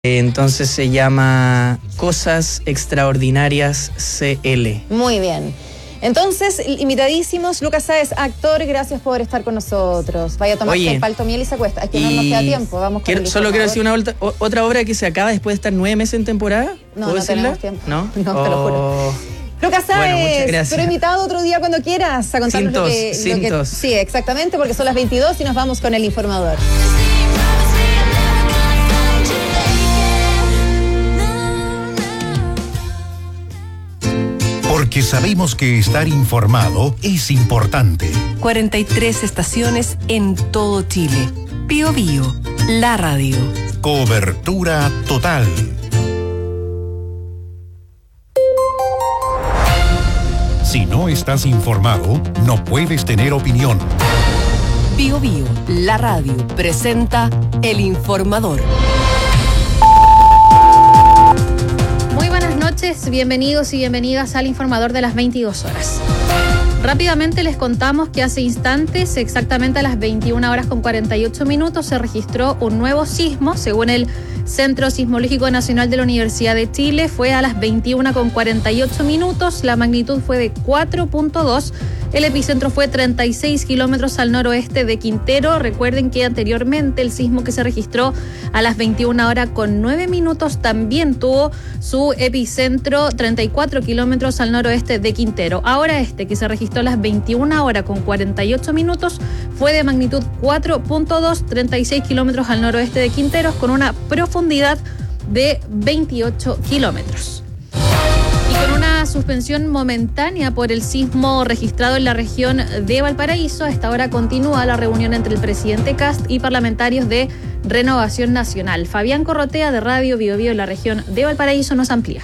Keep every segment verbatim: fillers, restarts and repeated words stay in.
Entonces se llama Cosas Extraordinarias C L. Muy bien. Entonces, invitadísimos, Lucas Sáez, actor, gracias por estar con nosotros. Vaya a tomarse el palto miel y se acuesta. Es que no nos queda tiempo, vamos con quiero, el Solo quiero decir una vuelta, o, otra obra que se acaba después de estar nueve meses en temporada. No, ¿Puedo no decirla? tenemos tiempo. ¿No? No, oh. te lo juro. Lucas Sáez, bueno, pero invitado otro día cuando quieras a contarnos Cintos, lo que, lo que... cintos. Sí, exactamente, porque son las veintidós y nos vamos con el informador. Porque sabemos que estar informado es importante. cuarenta y tres estaciones en todo Chile. Bío Bío, la radio. Cobertura total. Si no estás informado, no puedes tener opinión. Bío Bío, la radio, presenta El Informador. Muy buenas noches, bienvenidos y bienvenidas al Informador de las veintidós horas. Rápidamente les contamos que hace instantes, exactamente a las veintiuna horas con cuarenta y ocho minutos, se registró un nuevo sismo. Según el Centro Sismológico Nacional de la Universidad de Chile, fue a las veintiuna con cuarenta y ocho minutos, la magnitud fue de cuatro punto dos, el epicentro fue treinta y seis kilómetros al noroeste de Quintero. Recuerden que anteriormente el sismo que se registró a las veintiuna horas con nueve minutos también tuvo su epicentro treinta y cuatro kilómetros al noroeste de Quintero. Ahora este que se registró a las veintiuna horas con cuarenta y ocho minutos fue de magnitud cuatro punto dos, treinta y seis kilómetros al noroeste de Quinteros con una profundidad de veintiocho kilómetros. Y con una suspensión momentánea por el sismo registrado en la región de Valparaíso, a esta hora continúa la reunión entre el presidente Kast y parlamentarios de Renovación Nacional. Fabián Corrotea de Radio Bío Bío en la región de Valparaíso nos amplía.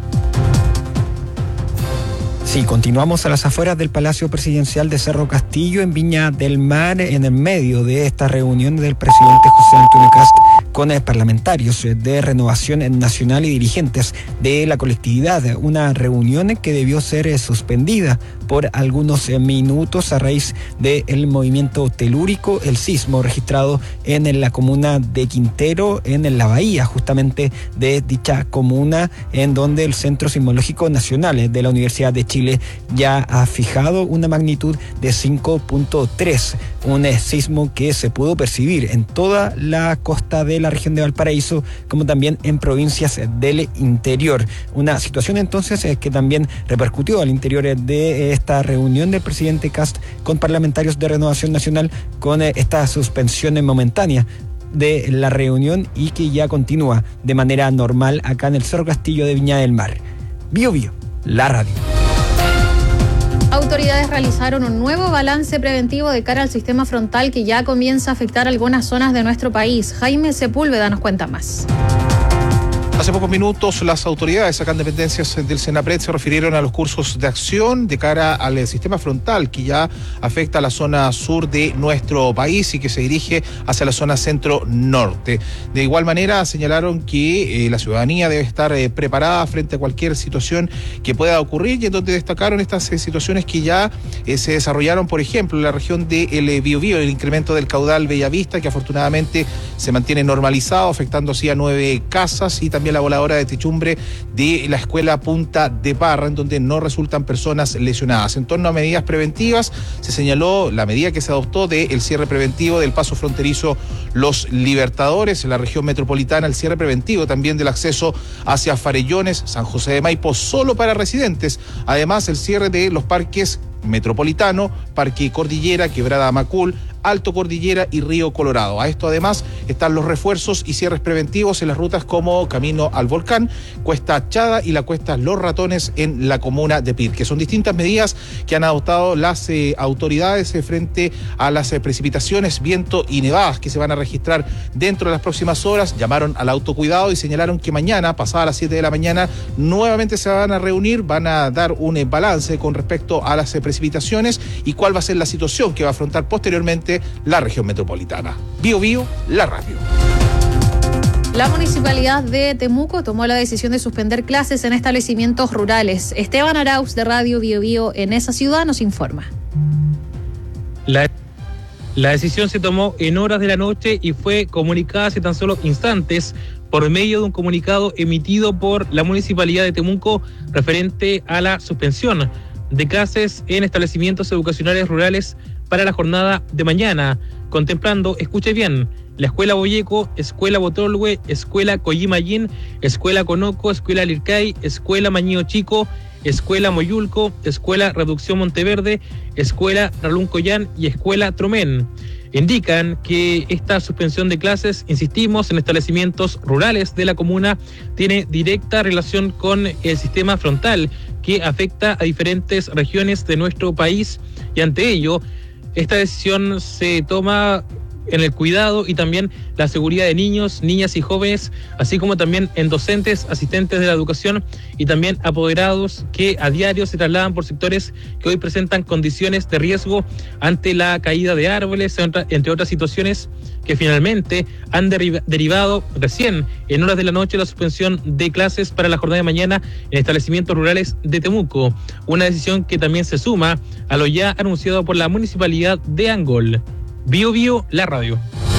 Sí, continuamos a las afueras del Palacio Presidencial de Cerro Castillo, en Viña del Mar, en el medio de esta reunión del presidente José Antonio Kast con parlamentarios de Renovación Nacional y dirigentes de la colectividad. Una reunión que debió ser suspendida por algunos minutos a raíz del movimiento telúrico, el sismo registrado en la comuna de Quintero, en la bahía justamente de dicha comuna, en donde el Centro Sismológico Nacional de la Universidad de Chile ya ha fijado una magnitud de cinco punto tres, un sismo que se pudo percibir en toda la costa de la región de Valparaíso, como también en provincias del interior. Una situación entonces que también repercutió al interior de esta reunión del presidente Kast con parlamentarios de Renovación Nacional, con esta suspensión momentánea de la reunión y que ya continúa de manera normal acá en el Cerro Castillo de Viña del Mar. Bío Bío, la radio. Autoridades realizaron un nuevo balance preventivo de cara al sistema frontal que ya comienza a afectar algunas zonas de nuestro país. Jaime Sepúlveda nos cuenta más. Hace pocos minutos las autoridades acá en dependencias del Senapred se refirieron a los cursos de acción de cara al sistema frontal que ya afecta a la zona sur de nuestro país y que se dirige hacia la zona centro-norte. De igual manera señalaron que eh, la ciudadanía debe estar eh, preparada frente a cualquier situación que pueda ocurrir, y en donde destacaron estas eh, situaciones que ya eh, se desarrollaron, por ejemplo, en la región del Bío Bío, el incremento del caudal Bellavista, que afortunadamente se mantiene normalizado, afectando así a nueve casas, y también la voladora de techumbre de la escuela Punta de Parra, en donde no resultan personas lesionadas. En torno a medidas preventivas, se señaló la medida que se adoptó del cierre preventivo del paso fronterizo Los Libertadores en la región metropolitana, el cierre preventivo también del acceso hacia Farellones, San José de Maipo, solo para residentes. Además, el cierre de los parques Metropolitano, Parque Cordillera, Quebrada Macul, Alto Cordillera y Río Colorado. A esto además están los refuerzos y cierres preventivos en las rutas como Camino al Volcán, Cuesta Chada y la Cuesta Los Ratones en la comuna de Pirque. Son distintas medidas que han adoptado las eh, autoridades eh, frente a las eh, precipitaciones, viento y nevadas que se van a registrar dentro de las próximas horas. Llamaron al autocuidado y señalaron que mañana, pasada las siete de la mañana, nuevamente se van a reunir, van a dar un eh, balance con respecto a las eh, precipitaciones y cuál va a ser la situación que va a afrontar posteriormente la región metropolitana. Bío Bío, la radio. La Municipalidad de Temuco tomó la decisión de suspender clases en establecimientos rurales. Esteban Arauz de Radio Bío Bío en esa ciudad nos informa. La, la decisión se tomó en horas de la noche y fue comunicada hace tan solo instantes por medio de un comunicado emitido por la Municipalidad de Temuco referente a la suspensión de clases en establecimientos educacionales rurales para la jornada de mañana, contemplando, escuche bien, la Escuela Boyeco, Escuela Botolwe, Escuela Coyimayín, Escuela Conoco, Escuela Lircay, Escuela Mañío Chico, Escuela Moyulco, Escuela Reducción Monteverde, Escuela Ralún Collán y Escuela Tromén. Indican que esta suspensión de clases, insistimos, en establecimientos rurales de la comuna, tiene directa relación con el sistema frontal que afecta a diferentes regiones de nuestro país, y ante ello, esta decisión se toma en el cuidado y también la seguridad de niños, niñas y jóvenes, así como también en docentes, asistentes de la educación y también apoderados que a diario se trasladan por sectores que hoy presentan condiciones de riesgo ante la caída de árboles, entre otras situaciones que finalmente han deriv- derivado recién en horas de la noche la suspensión de clases para la jornada de mañana en establecimientos rurales de Temuco, una decisión que también se suma a lo ya anunciado por la Municipalidad de Angol. Bio Bio, la radio.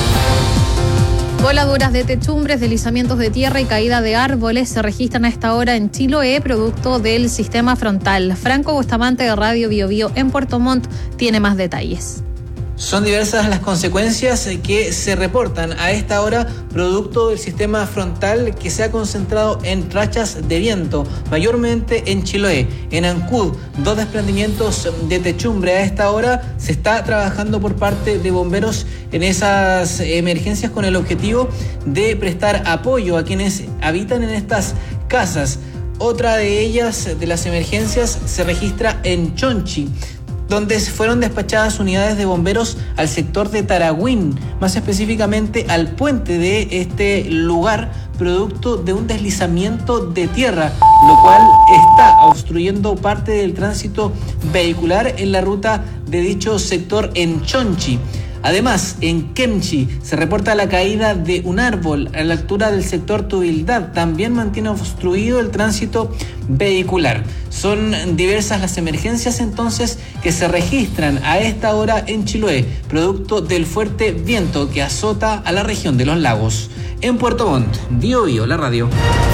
Voladuras de techumbres, deslizamientos de tierra y caída de árboles se registran a esta hora en Chiloé, producto del sistema frontal. Franco Bustamante de Radio Bio Bio en Puerto Montt tiene más detalles. Son diversas las consecuencias que se reportan a esta hora producto del sistema frontal que se ha concentrado en rachas de viento, mayormente en Chiloé. En Ancud, dos desprendimientos de techumbre. A esta hora se está trabajando por parte de bomberos en esas emergencias con el objetivo de prestar apoyo a quienes habitan en estas casas. Otra de ellas, de las emergencias, se registra en Chonchi, donde fueron despachadas unidades de bomberos al sector de Taragüín, más específicamente al puente de este lugar, producto de un deslizamiento de tierra, lo cual está obstruyendo parte del tránsito vehicular en la ruta de dicho sector en Chonchi. Además, en Kemchi se reporta la caída de un árbol a la altura del sector Tubildad. También mantiene obstruido el tránsito vehicular. Son diversas las emergencias entonces que se registran a esta hora en Chiloé, producto del fuerte viento que azota a la región de los lagos. En Puerto Montt, Bio Bio, la radio.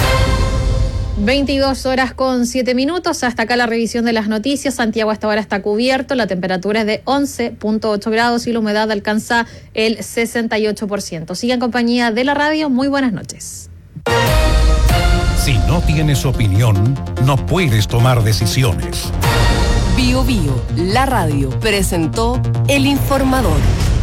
veintidós horas con siete minutos, hasta acá la revisión de las noticias. Santiago hasta ahora está cubierto, la temperatura es de once punto ocho grados y la humedad alcanza el sesenta y ocho por ciento. Sigue en compañía de la radio, muy buenas noches. Si no tienes opinión, no puedes tomar decisiones. Bio Bio, la radio, presentó El Informador.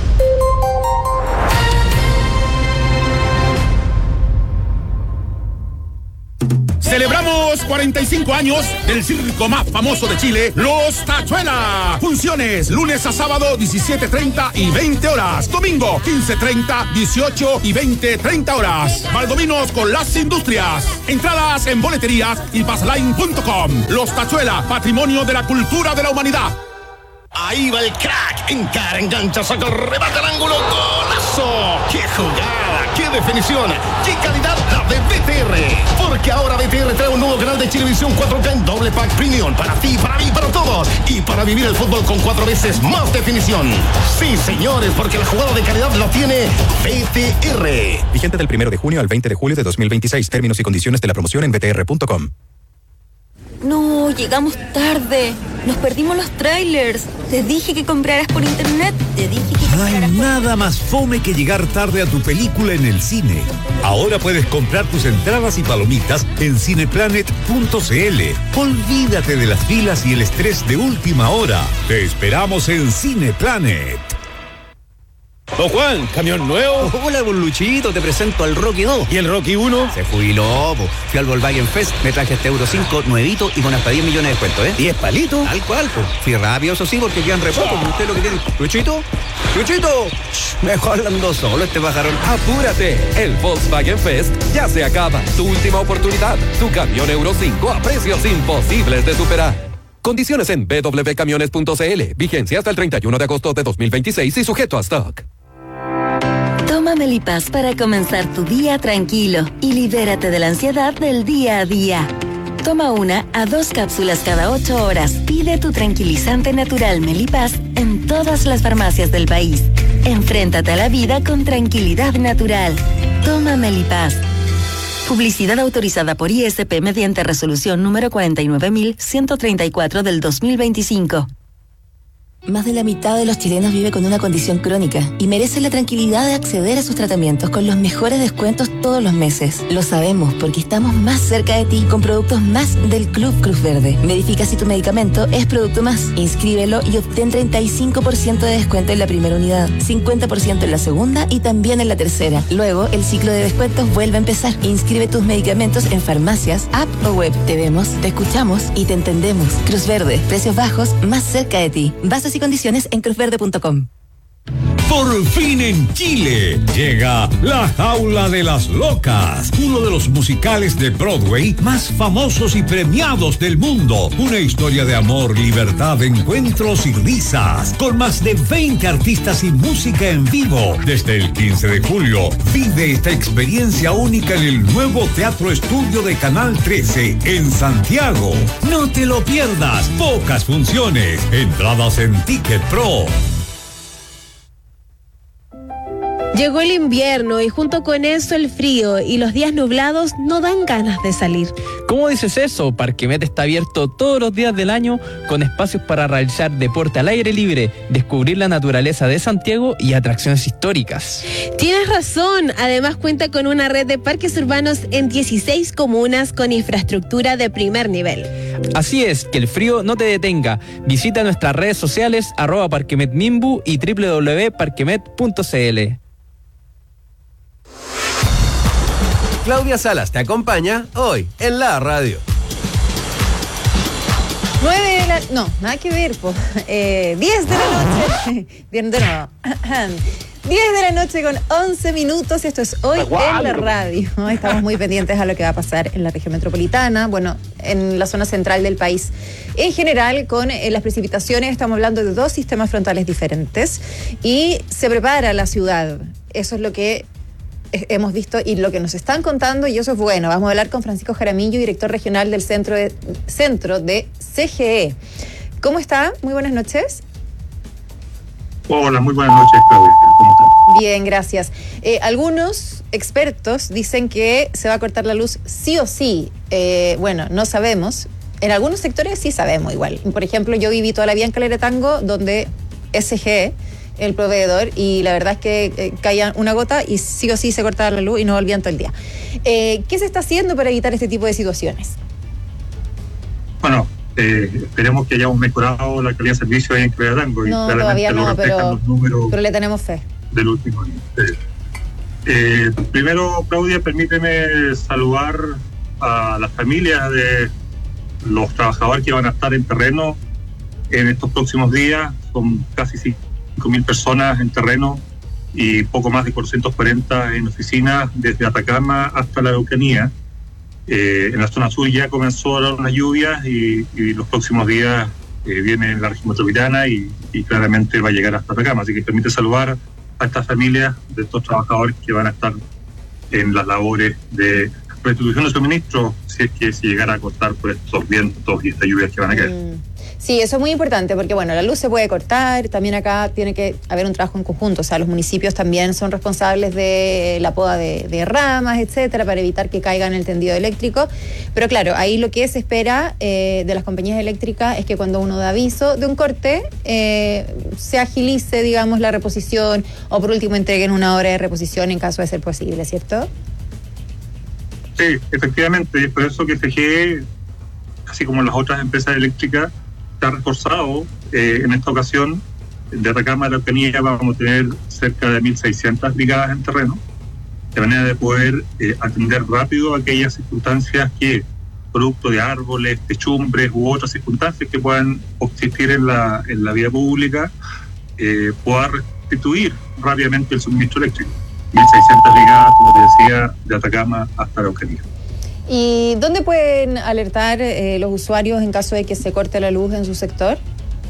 Celebramos cuarenta y cinco años del circo más famoso de Chile, Los Tachuela. Funciones lunes a sábado diecisiete treinta y veinte horas. Domingo quince treinta, dieciocho y veinte treinta horas. Valdominos con las industrias. Entradas en boleterías y passline punto com. Los Tachuela, patrimonio de la cultura de la humanidad. Ahí va el crack, encara, engancha, saca, rebate al ángulo, golazo. ¡Qué jugada! ¡Qué definición! ¡Qué calidad la de B T R! Porque ahora B T R trae un nuevo canal de Chilevisión cuatro K en doble pack premium para ti, para mí, para todos. Y para vivir el fútbol con cuatro veces más definición. Sí, señores, porque la jugada de calidad la tiene B T R. Vigente del primero de junio al veinte de julio de dos mil veintiséis. Términos y condiciones de la promoción en b t r punto com. No, llegamos tarde. Nos perdimos los trailers. Te dije que compraras por internet. Te dije que No hay nada más fome que llegar tarde a tu película en el cine. Ahora puedes comprar tus entradas y palomitas en cineplanet punto c l. Olvídate de las filas y el estrés de última hora. Te esperamos en Cineplanet. Don Juan, ¿camión nuevo? Hola, don Luchito, te presento al Rocky dos. ¿Y el Rocky uno? Se jubiló, po. Fui al Volkswagen Fest, me traje este Euro cinco nuevito y con hasta diez millones de descuento, ¿eh? ¿diez palitos? Tal cual, po. Fui rápido, eso sí, porque quedan re poco, oh. Usted lo que tiene. ¿Luchito? ¿Luchito? Shh, mejor hablando solo este pajarón. Apúrate, el Volkswagen Fest ya se acaba. Tu última oportunidad, tu camión Euro cinco a precios imposibles de superar. Condiciones en b w camiones punto c l. Vigencia hasta el treinta y uno de agosto de dos mil veintiséis y sujeto a stock. Toma Melipaz para comenzar tu día tranquilo y libérate de la ansiedad del día a día. Toma una a dos cápsulas cada ocho horas. Pide tu tranquilizante natural Melipaz en todas las farmacias del país. Enfréntate a la vida con tranquilidad natural. Toma Melipaz. Publicidad autorizada por I S P mediante resolución número cuarenta y nueve mil ciento treinta y cuatro del dos mil veinticinco. Más de la mitad de los chilenos vive con una condición crónica y merece la tranquilidad de acceder a sus tratamientos con los mejores descuentos todos los meses. Lo sabemos porque estamos más cerca de ti con productos más del Club Cruz Verde. Verifica si tu medicamento es producto más. Inscríbelo y obtén treinta y cinco por ciento de descuento en la primera unidad, cincuenta por ciento en la segunda y también en la tercera. Luego, el ciclo de descuentos vuelve a empezar. Inscribe tus medicamentos en farmacias, app o web. Te vemos, te escuchamos y te entendemos. Cruz Verde, precios bajos, más cerca de ti. Bases y condiciones en cruz verde punto com. Por fin en Chile llega La Jaula de las Locas, uno de los musicales de Broadway más famosos y premiados del mundo. Una historia de amor, libertad, encuentros y risas, con más de veinte artistas y música en vivo. Desde el quince de julio, vive esta experiencia única en el nuevo Teatro Estudio de Canal trece en Santiago. No te lo pierdas, pocas funciones, entradas en Ticket Pro. Llegó el invierno y junto con eso el frío y los días nublados no dan ganas de salir. ¿Cómo dices eso? Parquemet está abierto todos los días del año con espacios para realizar deporte al aire libre, descubrir la naturaleza de Santiago y atracciones históricas. Tienes razón, además cuenta con una red de parques urbanos en dieciséis comunas con infraestructura de primer nivel. Así es, que el frío no te detenga. Visita nuestras redes sociales arroba parquemetmimbu y doble u doble u doble u punto parquemet punto c l. Claudia Salas te acompaña hoy en la radio. nueve de la... No, nada que ver, po. Eh, diez de la noche. Bien, de nuevo. diez de la noche con once minutos. Esto es Hoy en la Radio. Estamos muy pendientes a lo que va a pasar en la región metropolitana, bueno, en la zona central del país. En general, con eh, las precipitaciones, estamos hablando de dos sistemas frontales diferentes y se prepara la ciudad. Eso es lo que hemos visto y lo que nos están contando, y eso es bueno. Vamos a hablar con Francisco Jaramillo, director regional del centro de, centro de C G E. ¿Cómo está? Muy buenas noches. Hola, muy buenas noches, Claudia. ¿Cómo estás? Bien, gracias. Eh, algunos expertos dicen que se va a cortar la luz sí o sí. Eh, bueno, no sabemos. En algunos sectores sí sabemos igual. Por ejemplo, yo viví toda la vida en Calera Tango, donde S G E, el proveedor, y la verdad es que eh, caía una gota y sí o sí se cortaba la luz y no volvían todo el día. Eh, ¿Qué se está haciendo para evitar este tipo de situaciones? Bueno, eh, esperemos que hayamos mejorado la calidad de servicio ahí en Calera Tango. No, y todavía no, pero, pero le tenemos fe. Del último año. Eh, eh, primero, Claudia, permíteme saludar a las familias de los trabajadores que van a estar en terreno en estos próximos días. Son casi cinco mil personas en terreno y poco más de cuatrocientos cuarenta en oficinas desde Atacama hasta la Araucanía. Eh, en la zona sur ya comenzó las lluvias y, y los próximos días eh, viene la región metropolitana y, y claramente va a llegar hasta Atacama. Así que permite saludar a estas familias de estos trabajadores que van a estar en las labores de restitución de suministro si es que se llegara a cortar por estos vientos y estas lluvias que van a caer. Mm. Sí, eso es muy importante porque, bueno, la luz se puede cortar, también acá tiene que haber un trabajo en conjunto, o sea, los municipios también son responsables de la poda de, de ramas, etcétera, para evitar que caigan en el tendido eléctrico, pero claro, ahí lo que se espera eh, de las compañías eléctricas es que cuando uno da aviso de un corte, eh, se agilice, digamos, la reposición o por último entreguen una hora de reposición en caso de ser posible, ¿cierto? Sí, efectivamente, es por eso que C G E, así como las otras empresas eléctricas, está reforzado eh, en esta ocasión. De Atacama a la Araucanía vamos a tener cerca de mil seiscientas brigadas en terreno, de manera de poder eh, atender rápido aquellas circunstancias que, producto de árboles, techumbres u otras circunstancias que puedan existir en la, en la vía pública, eh, pueda restituir rápidamente el suministro eléctrico. mil seiscientas brigadas, como te decía, de Atacama hasta la Araucanía. ¿Y dónde pueden alertar eh, los usuarios en caso de que se corte la luz en su sector?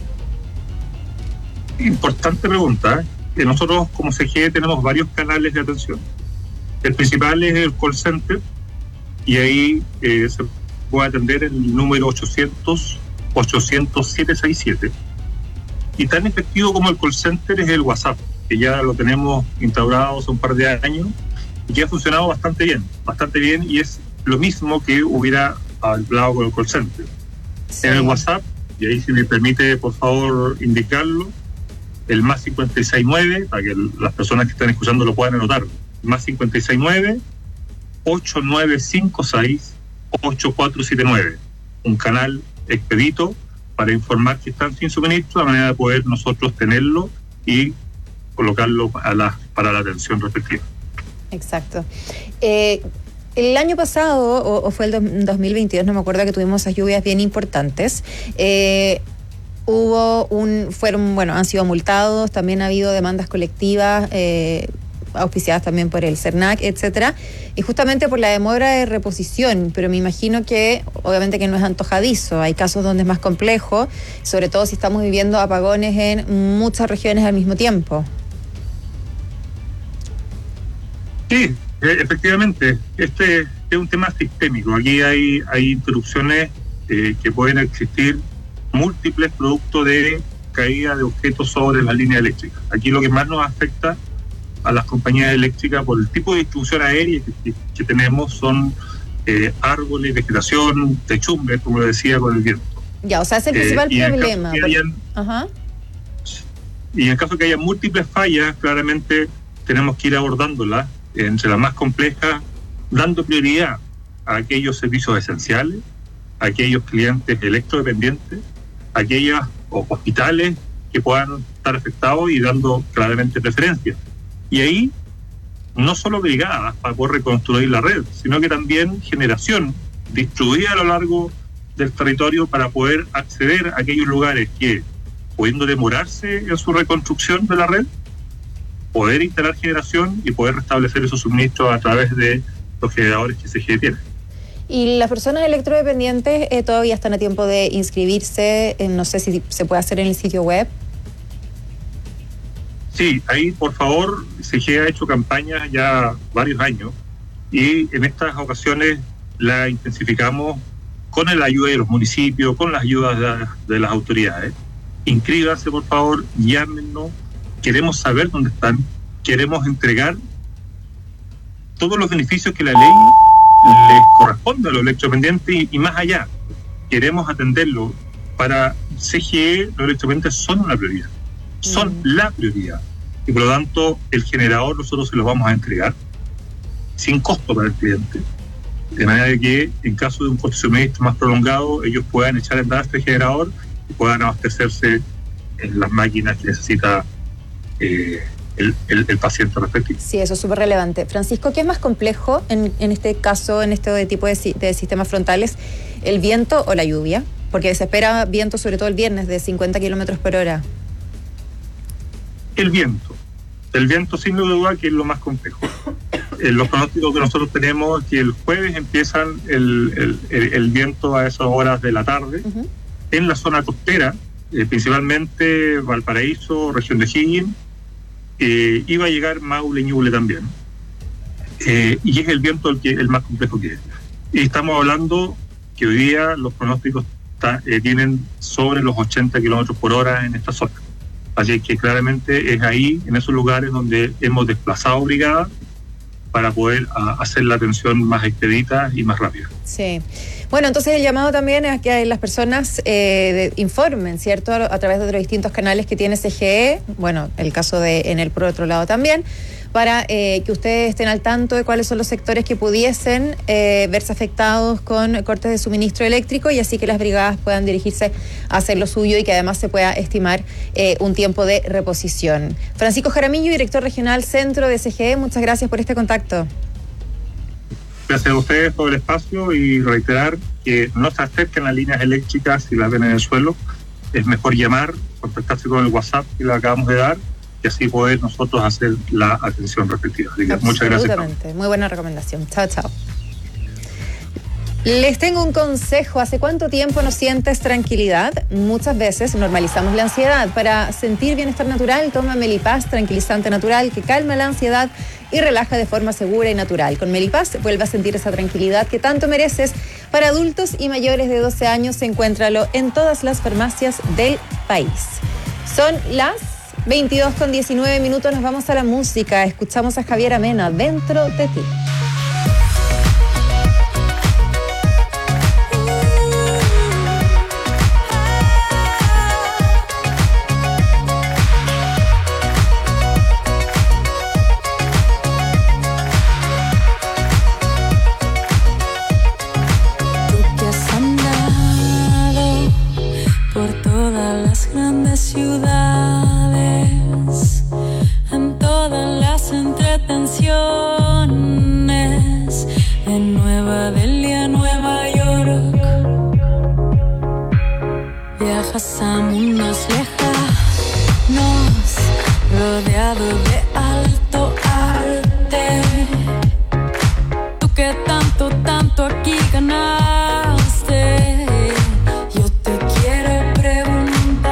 Importante pregunta. ¿eh? Nosotros como C G E tenemos varios canales de atención. El principal es el call center y ahí eh, se puede atender el número ochocientos, ochocientos, setecientos sesenta y siete. Y tan efectivo como el call center es el WhatsApp, que ya lo tenemos instaurado hace un par de años y que ha funcionado bastante bien, bastante bien, y es lo mismo que hubiera hablado con el call center. Sí. En el WhatsApp, y ahí si me permite por favor indicarlo, el más cincuenta y seis nueve, para que las personas que están escuchando lo puedan anotar, más cincuenta y seis nueve, ocho nueve cinco seis, ocho cuatro siete nueve, un canal expedito para informar que están sin suministro, de manera de poder nosotros tenerlo y colocarlo a la, para la atención respectiva. Exacto. Eh, el año pasado, o, o fue el dos mil veintidós, no me acuerdo, que tuvimos esas lluvias bien importantes. Eh, hubo un, fueron, bueno, han sido multados, también ha habido demandas colectivas, eh, auspiciadas también por el CERNAC, etcétera, y justamente por la demora de reposición, pero me imagino que obviamente que no es antojadizo, hay casos donde es más complejo, sobre todo si estamos viviendo apagones en muchas regiones al mismo tiempo. Sí, efectivamente, este es un tema sistémico, aquí hay, hay interrupciones eh, que pueden existir múltiples producto de caída de objetos sobre la línea eléctrica. Aquí lo que más nos afecta a las compañías eléctricas por el tipo de distribución aérea que, que, que tenemos son eh, árboles, vegetación, techumbres, como lo decía, con el viento. Ya, o sea, es el principal eh, problema. Y en, hayan, Ajá. y en el caso que haya múltiples fallas, claramente tenemos que ir abordándolas entre las más complejas, dando prioridad a aquellos servicios esenciales, a aquellos clientes electrodependientes, a aquellos hospitales que puedan estar afectados y dando claramente preferencia. Y ahí, no solo brigadas para poder reconstruir la red, sino que también generación distribuida a lo largo del territorio para poder acceder a aquellos lugares que, pudiendo demorarse en su reconstrucción de la red, poder instalar generación y poder restablecer esos suministros a través de los generadores que C G E tiene. ¿Y las personas electrodependientes eh, todavía están a tiempo de inscribirse? Eh, no sé si se puede hacer en el sitio web. Sí, ahí por favor, C G E ha hecho campañas ya varios años y en estas ocasiones la intensificamos con la ayuda de los municipios, con las ayudas de, de las autoridades. Inscríbanse por favor, llámenos, queremos saber dónde están, queremos entregar todos los beneficios que la ley les corresponde a los electrodependientes y, y más allá. Queremos atenderlo. Para C G E los electrodependientes son una prioridad. Son mm. la prioridad y por lo tanto el generador nosotros se lo vamos a entregar sin costo para el cliente, de manera de que en caso de un corte de suministro más prolongado ellos puedan echar en andar este generador y puedan abastecerse en las máquinas que necesita eh, el, el, el paciente respectivo. Sí, eso es súper relevante. Francisco, ¿qué es más complejo en, en este caso, en este tipo de, de sistemas frontales, el viento o la lluvia? Porque se espera viento sobre todo el viernes de cincuenta kilómetros por hora. El viento. El viento sin duda que es lo más complejo. Eh, los pronósticos que nosotros tenemos es que el jueves empiezan el, el, el, el viento a esas horas de la tarde uh-huh. en la zona costera, eh, principalmente Valparaíso, región de Higgins, eh, iba a llegar Maule y Ñuble también. Eh, y es el viento el, que, el más complejo que es. Y estamos hablando que hoy día los pronósticos ta, eh, tienen sobre los ochenta kilómetros por hora en esta zona. Así que claramente es ahí, en esos lugares donde hemos desplazado brigadas para poder a, hacer la atención más expedita y más rápida. Sí. Bueno, entonces el llamado también es que las personas eh, de, informen, ¿cierto? A, a través de los distintos canales que tiene C G E, bueno, el caso de Enel por otro lado también, para eh, que ustedes estén al tanto de cuáles son los sectores que pudiesen eh, verse afectados con cortes de suministro eléctrico y así que las brigadas puedan dirigirse a hacer lo suyo y que además se pueda estimar eh, un tiempo de reposición. Francisco Jaramillo, director regional centro de C G E, muchas gracias por este contacto. Gracias a ustedes por el espacio y reiterar que no se acerquen a líneas eléctricas si las ven en el suelo. Es mejor llamar, contactarse con el WhatsApp que le acabamos de dar y así poder nosotros hacer la atención respectiva. Así que muchas gracias. Absolutamente, muy buena recomendación. Chao, chao. Les tengo un consejo. ¿Hace cuánto tiempo no sientes tranquilidad? Muchas veces normalizamos la ansiedad. Para sentir bienestar natural, toma Melipaz, tranquilizante natural que calma la ansiedad y relaja de forma segura y natural. Con Melipaz vuelve a sentir esa tranquilidad que tanto mereces. Para adultos y mayores de doce años, encuéntralo en todas las farmacias del país. Son las veintidós con diecinueve minutos, nos vamos a la música. Escuchamos a Javier Amena, Dentro de ti. Ciudades, en todas las entretenciones, de Nueva Delhi a Nueva York, viajas a mundos lejanos, rodeado de alto arte. Tú que tanto, tanto aquí ganaste, yo te quiero preguntar.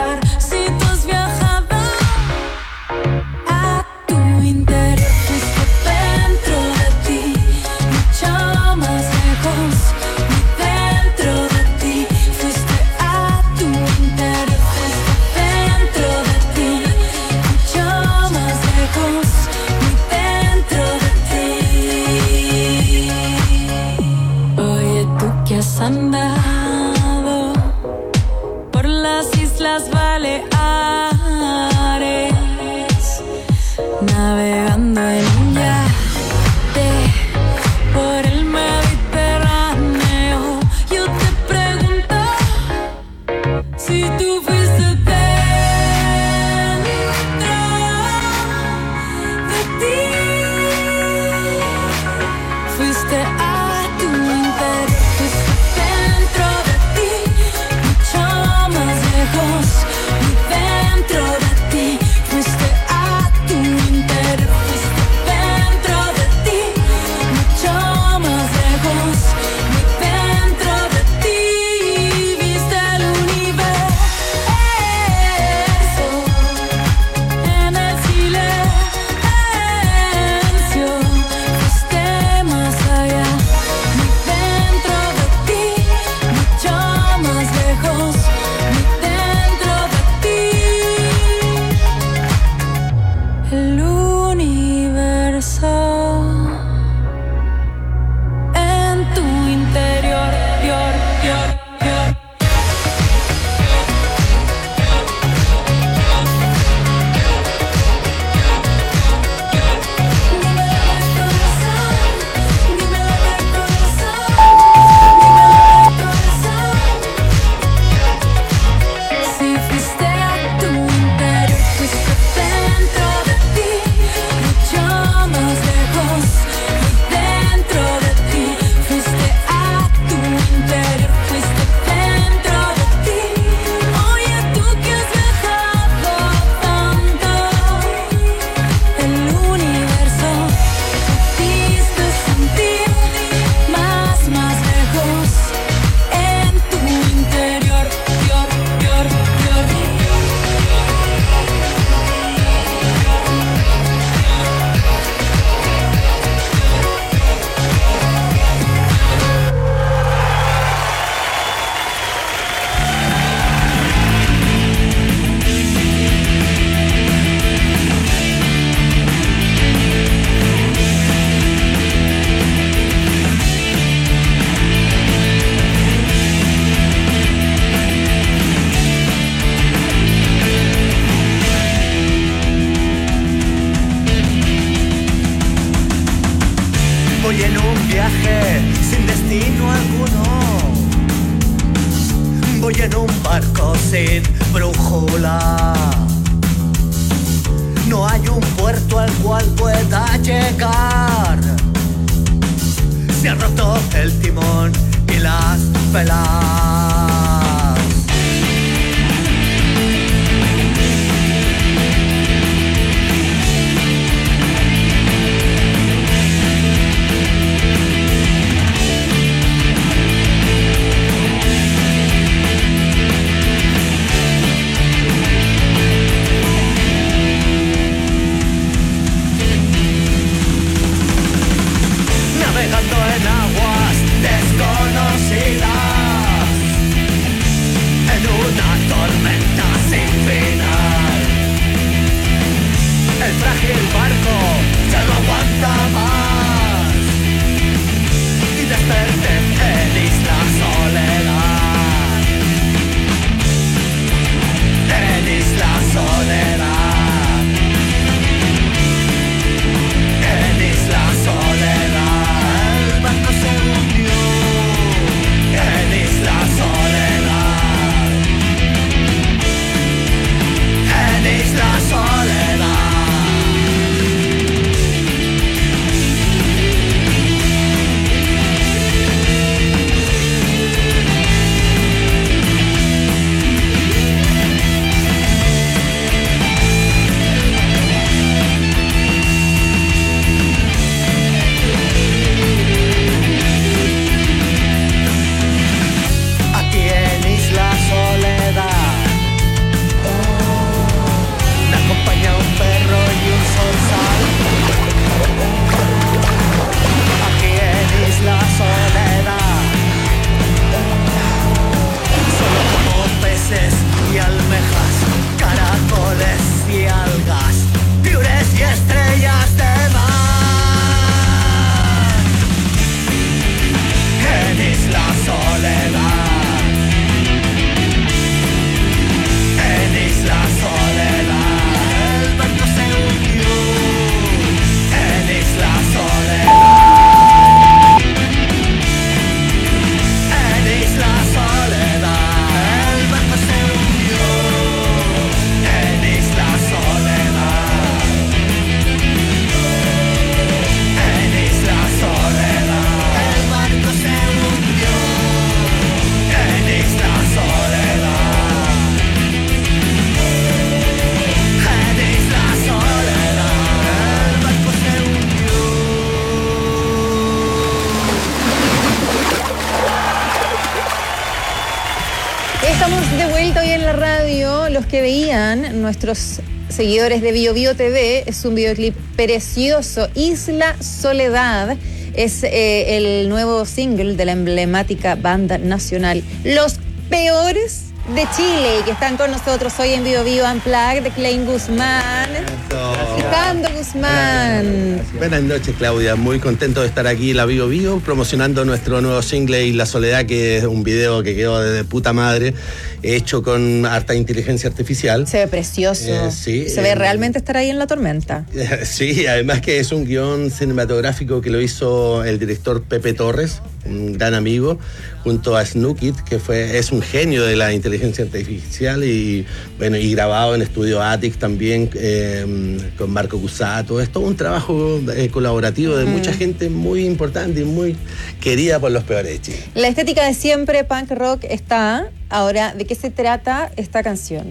Andado por las Islas Baleares, navegando en un yate por el Mediterráneo. Yo te pregunto si tú fuiste dentro de ti, fuiste a tu interior. Navegando en aguas desconocidas. en la radio, los que veían, nuestros seguidores de Bio Bio T V, es un videoclip precioso, Isla Soledad. Es eh, el nuevo single de la emblemática banda nacional Los Peores de Chile, que están con nosotros hoy en Bio Bio Unplugged, de Klein Guzmán. Fernando Guzmán. Buenas noches, Claudia. Muy contento de estar aquí en la Bio Bio promocionando nuestro nuevo single Isla Soledad, que es un video que quedó de puta madre, hecho con harta inteligencia artificial. Se ve precioso. Eh, sí, Se ve eh, realmente estar ahí en la tormenta. Sí, además que es un guión cinematográfico que lo hizo el director Pepe Torres, un gran amigo, junto a Snookit, que fue, es un genio de la inteligencia artificial, y bueno, y grabado en Estudio Attic también, eh, con Marco Cusato. Es todo un trabajo eh, colaborativo de mm. mucha gente muy importante y muy querida por Los Peores de Chile. La estética de siempre, punk rock, está. Ahora, ¿de qué se trata esta canción?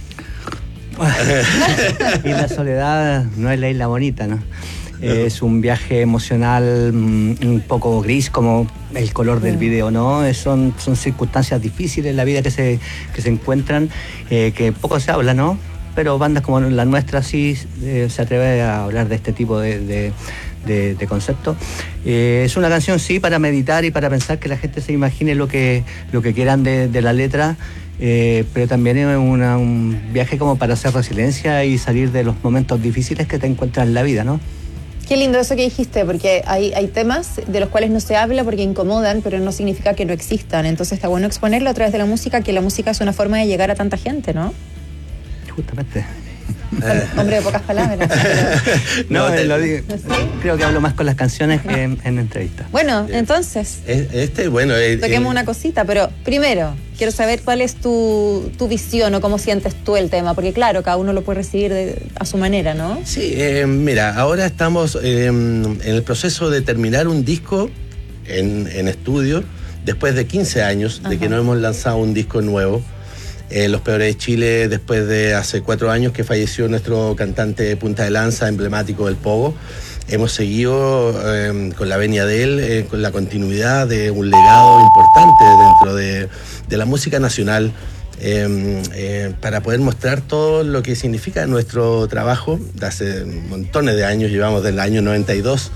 Y la soledad no es la isla bonita, ¿no? Es un viaje emocional um, un poco gris, como el color del video, ¿no? Son, son circunstancias difíciles en la vida que se, que se encuentran, eh, que poco se habla, ¿no? Pero bandas como la nuestra sí eh, se atreve a hablar de este tipo de, de, de, de conceptos. Eh, es una canción, sí, para meditar y para pensar, que la gente se imagine lo que, lo que quieran de, de la letra. Eh, pero también es una, un viaje como para hacer resiliencia y salir de los momentos difíciles que te encuentras en la vida, ¿no? Qué lindo eso que dijiste, porque hay, hay temas de los cuales no se habla porque incomodan, pero no significa que no existan. Entonces está bueno exponerlo a través de la música, que la música es una forma de llegar a tanta gente, ¿no? Justamente. Hombre de pocas palabras. No, te lo digo. Creo que hablo más con las canciones que en, en entrevistas. Bueno, entonces, Este, bueno, eh, toquemos eh, una cosita, pero primero quiero saber cuál es tu, tu visión o cómo sientes tú el tema, porque claro, cada uno lo puede recibir de, a su manera, ¿no? Sí, eh, mira, ahora estamos eh, en el proceso de terminar un disco en, en estudio, después de quince años de Ajá. que no hemos lanzado un disco nuevo. Eh, Los Peores de Chile, después de hace cuatro años que falleció nuestro cantante punta de lanza, emblemático del Pogo. Hemos seguido eh, con la venia de él, eh, con la continuidad de un legado importante dentro de, de la música nacional, eh, eh, para poder mostrar todo lo que significa nuestro trabajo. De hace montones de años, llevamos del año noventa y dos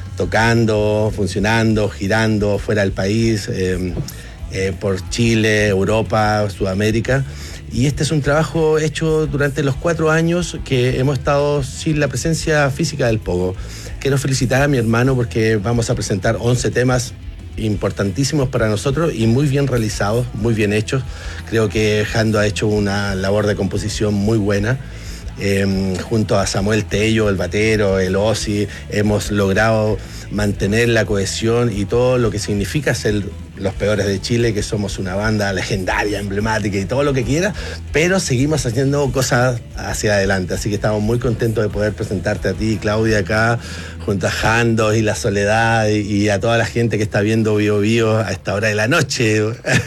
tocando, funcionando, girando fuera del país, eh, Eh, por Chile, Europa, Sudamérica, y este es un trabajo hecho durante los cuatro años que hemos estado sin la presencia física del Pogo. Quiero felicitar a mi hermano porque vamos a presentar once temas importantísimos para nosotros y muy bien realizados, muy bien hechos. Creo que Jando ha hecho una labor de composición muy buena. Eh, junto a Samuel Tello, el batero, el Ozzy, hemos logrado mantener la cohesión y todo lo que significa ser Los Peores de Chile, que somos una banda legendaria, emblemática y todo lo que quiera, pero seguimos haciendo cosas hacia adelante, así que estamos muy contentos de poder presentarte a ti, Claudia, acá junto a Jando y La Soledad y, y a toda la gente que está viendo Bio Bio a esta hora de la noche.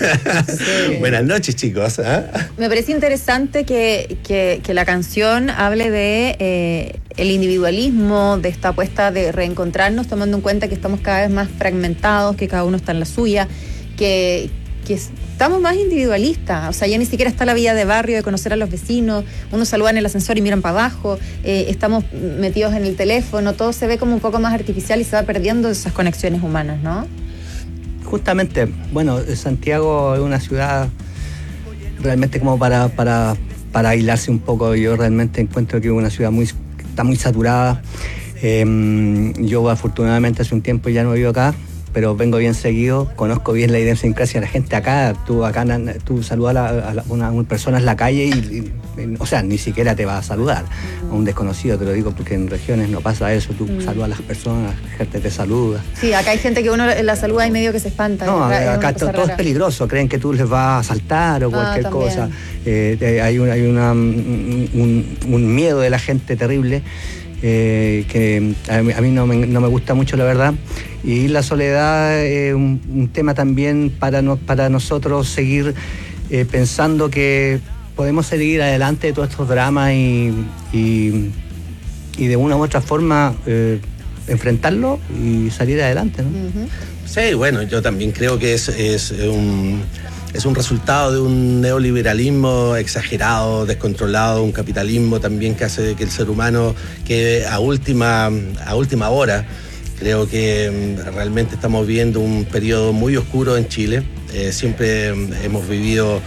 Sí. Buenas noches, chicos. ¿eh? Me parece interesante que, que, que la canción hable de eh, el individualismo, de esta apuesta de reencontrarnos, tomando en cuenta que estamos cada vez más fragmentados, que cada uno está en la suya, que, que estamos más individualistas. O sea, ya ni siquiera está la vida de barrio, de conocer a los vecinos, uno saluda en el ascensor y miran para abajo, eh, estamos metidos en el teléfono, todo se ve como un poco más artificial y se va perdiendo esas conexiones humanas, ¿no? Justamente, bueno, Santiago es una ciudad realmente como para, para, para aislarse un poco. Yo realmente encuentro que es una ciudad muy, está muy saturada. Eh, yo afortunadamente hace un tiempo ya no vivo acá, pero vengo bien seguido, conozco bien la idiosincrasia de la gente acá. Tú acá tú saludas a, la, a la, una, una persona en la calle y, y, y, o sea, ni siquiera te va a saludar a un desconocido, te lo digo porque en regiones no pasa eso. Tú mm. saludas a las personas, la gente te saluda. Sí, acá hay gente que uno la saluda y medio que se espanta. No, acá, acá todo rara. Es peligroso, creen que tú les vas a asaltar o cualquier ah, cosa. Eh, hay un, hay una, un, un, un miedo de la gente terrible. Eh, que a mí, a mí no, me, no me gusta mucho, la verdad. Y la soledad es un, un tema también para, no, para nosotros seguir eh, pensando que podemos seguir adelante de todos estos dramas y, y, y de una u otra forma eh, enfrentarlo y salir adelante, ¿no? Uh-huh. Sí, bueno, yo también creo que es, es un... Es un resultado de un neoliberalismo exagerado, descontrolado, un capitalismo también que hace que el ser humano quede a última, a última hora. Creo que realmente estamos viviendo un periodo muy oscuro en Chile. Eh, siempre hemos vivido...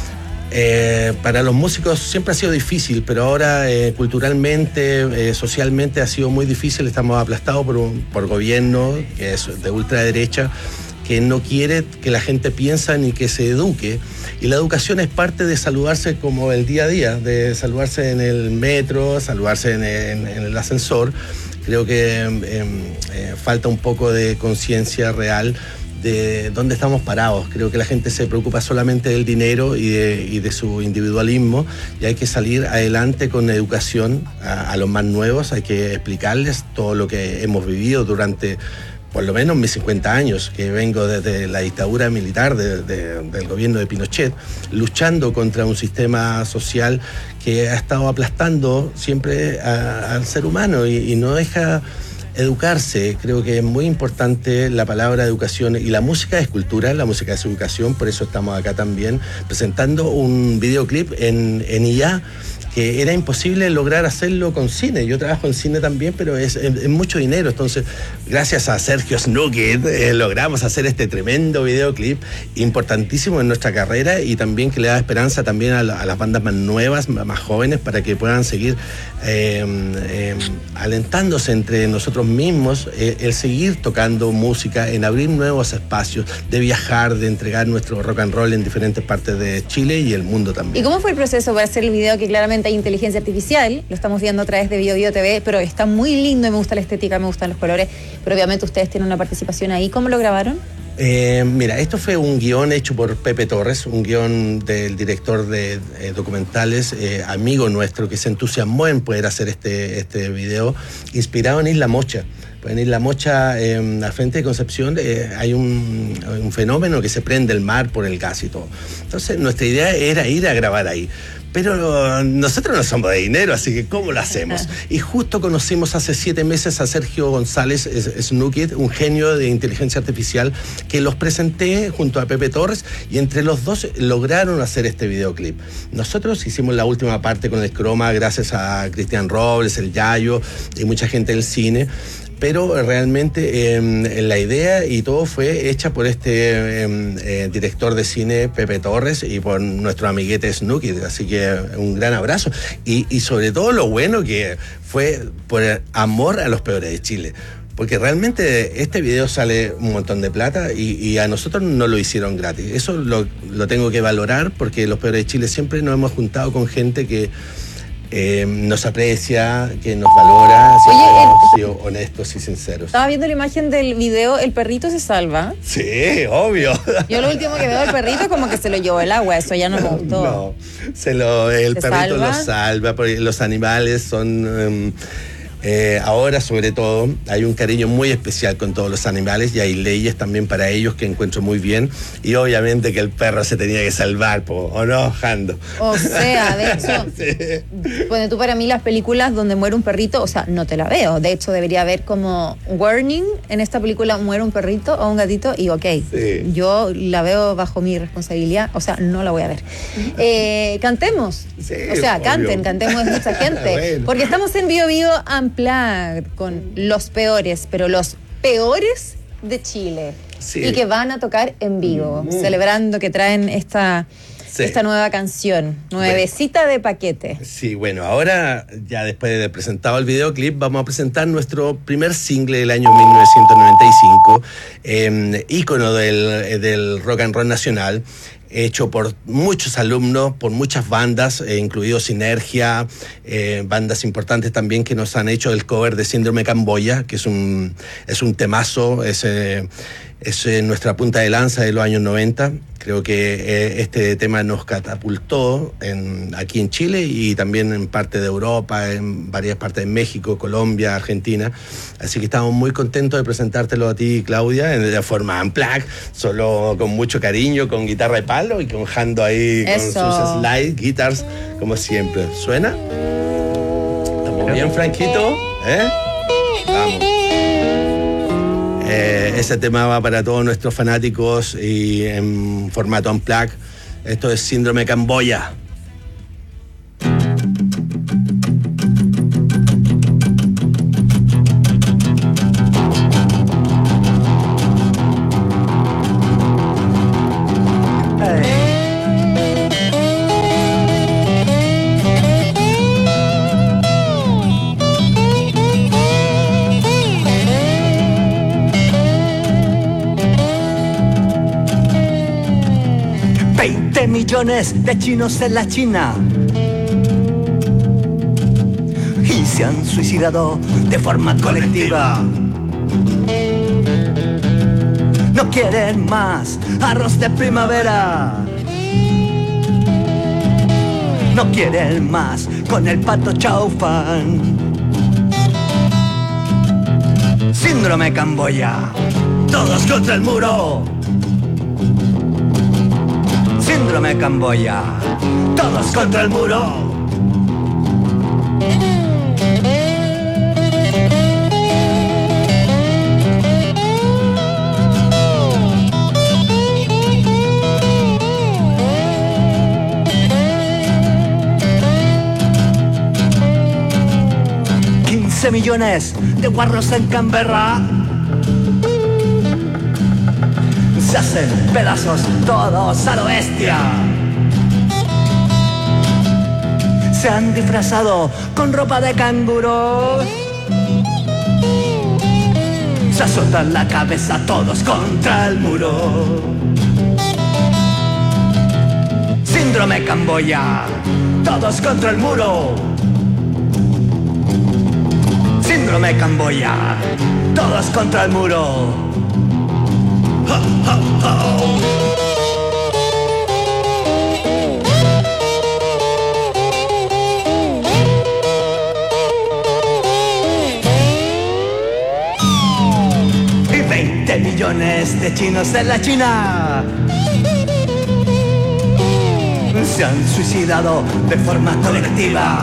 Eh, para los músicos siempre ha sido difícil, pero ahora eh, culturalmente, eh, socialmente ha sido muy difícil. Estamos aplastados por un por gobierno que es de ultraderecha, que no quiere que la gente piense ni que se eduque. Y la educación es parte de saludarse como el día a día, de saludarse en el metro, saludarse en, en, en el ascensor. Creo que eh, eh, falta un poco de conciencia real de dónde estamos parados. Creo que la gente se preocupa solamente del dinero y de, y de su individualismo, y hay que salir adelante con educación a, a los más nuevos. Hay que explicarles todo lo que hemos vivido durante por lo menos mis cincuenta años, que vengo desde la dictadura militar de, de, del gobierno de Pinochet, luchando contra un sistema social que ha estado aplastando siempre a, al ser humano y, y no deja educarse. Creo que es muy importante la palabra educación, y la música es cultura, la música es educación. Por eso estamos acá también presentando un videoclip en, en I A, que era imposible lograr hacerlo con cine. Yo trabajo en cine también, pero es, es, es mucho dinero. Entonces, gracias a Sergio Snookit, eh, logramos hacer este tremendo videoclip, importantísimo en nuestra carrera, y también que le da esperanza también a, la, a las bandas más nuevas, más jóvenes, para que puedan seguir eh, eh, alentándose entre nosotros mismos, eh, el seguir tocando música, en abrir nuevos espacios, de viajar, de entregar nuestro rock and roll en diferentes partes de Chile y el mundo también. ¿Y cómo fue el proceso para hacer el video, que claramente hay inteligencia artificial? Lo estamos viendo a través de Bio Bio T V, pero está muy lindo y me gusta la estética, me gustan los colores, pero obviamente ustedes tienen una participación ahí. ¿Cómo lo grabaron? Eh, mira, esto fue un guión hecho por Pepe Torres, un guión del director de eh, documentales, eh, amigo nuestro, que se entusiasmó en poder hacer este, este video, inspirado en Isla Mocha. Pues en Isla Mocha, eh, al frente de Concepción, eh, hay un, un fenómeno que se prende el mar por el gas y todo. Entonces, nuestra idea era ir a grabar ahí. Pero nosotros no somos de dinero, así que ¿cómo lo hacemos? Y justo conocimos hace siete meses a Sergio González Snookit, un genio de inteligencia artificial, que los presenté junto a Pepe Torres, y entre los dos lograron hacer este videoclip. Nosotros hicimos la última parte con el croma, gracias a Cristian Robles, el Yayo y mucha gente del cine. Pero realmente eh, la idea y todo fue hecha por este eh, eh, director de cine, Pepe Torres, y por nuestro amiguete Snookit. Así que un gran abrazo. Y, y sobre todo lo bueno que fue por amor a los peores de Chile. Porque realmente este video sale un montón de plata, y, y a nosotros no lo hicieron gratis. Eso lo, lo tengo que valorar, porque los peores de Chile siempre nos hemos juntado con gente que Eh, nos aprecia, que nos valora, siempre Oye, hemos el... sido honestos y sinceros. Estaba viendo la imagen del video, el perrito se salva. Sí, obvio. Yo lo último que veo del perrito como que se lo llevó el agua, eso ya no me gustó. No, se lo, el ¿Se perrito salva? lo salva, porque los animales son... Um, Eh, ahora, sobre todo, hay un cariño muy especial con todos los animales, y hay leyes también para ellos que encuentro muy bien. Y obviamente que el perro se tenía que salvar, po, ¿o no, Jando? O sea, de hecho, sí. Bueno, tú, para mí las películas donde muere un perrito, o sea, no te la veo. De hecho, debería haber como warning: en esta película muere un perrito o un gatito, y ok, sí. Yo la veo bajo mi responsabilidad, o sea, no la voy a ver. Eh, cantemos. Sí, o sea, obvio. canten, cantemos de mucha gente. Bueno. Porque estamos en Bio Bio Unplugged con los peores, pero los peores de Chile. Sí. Y que van a tocar en vivo, mm. celebrando que traen esta... Sí. Esta nueva canción, nuevecita bueno, de paquete. Sí, bueno, ahora ya después de presentado el videoclip, vamos a presentar nuestro primer single del año mil novecientos noventa y cinco, eh, ícono del, del rock and roll nacional, hecho por muchos alumnos, por muchas bandas, eh, incluido Sinergia, eh, bandas importantes también que nos han hecho el cover de Síndrome Camboya, que es un, es un temazo, es, eh, es eh, nuestra punta de lanza de los años noventa. Creo que eh, este tema nos catapultó en, aquí en Chile, y también en parte de Europa, en varias partes de México, Colombia, Argentina. Así que estamos muy contentos de presentártelo a ti, Claudia, en, de forma unplugged, solo con mucho cariño, con guitarra de palo y con Jando ahí. Eso. Con sus slide guitars, como siempre. ¿Suena? ¿Estamos bien, Franquito? ¿Eh? Vamos. Eh, ese tema va para todos nuestros fanáticos y en formato unplugged. Esto es Síndrome Camboya. Millones de chinos en la China y se han suicidado de forma colectiva. No quieren más arroz de primavera. No quieren más con el pato chaufán. Síndrome Camboya, todos contra el muro. Síndrome Camboya, todos contra el muro. quince millones de guarros en Canberra. Se hacen pedazos todos a lo bestia. Se han disfrazado con ropa de canguro. Se azotan la cabeza todos contra el muro. Síndrome Camboya, todos contra el muro. Síndrome Camboya, todos contra el muro. Ha, ha, ha. Y veinte millones de chinos en la China se han suicidado de forma colectiva.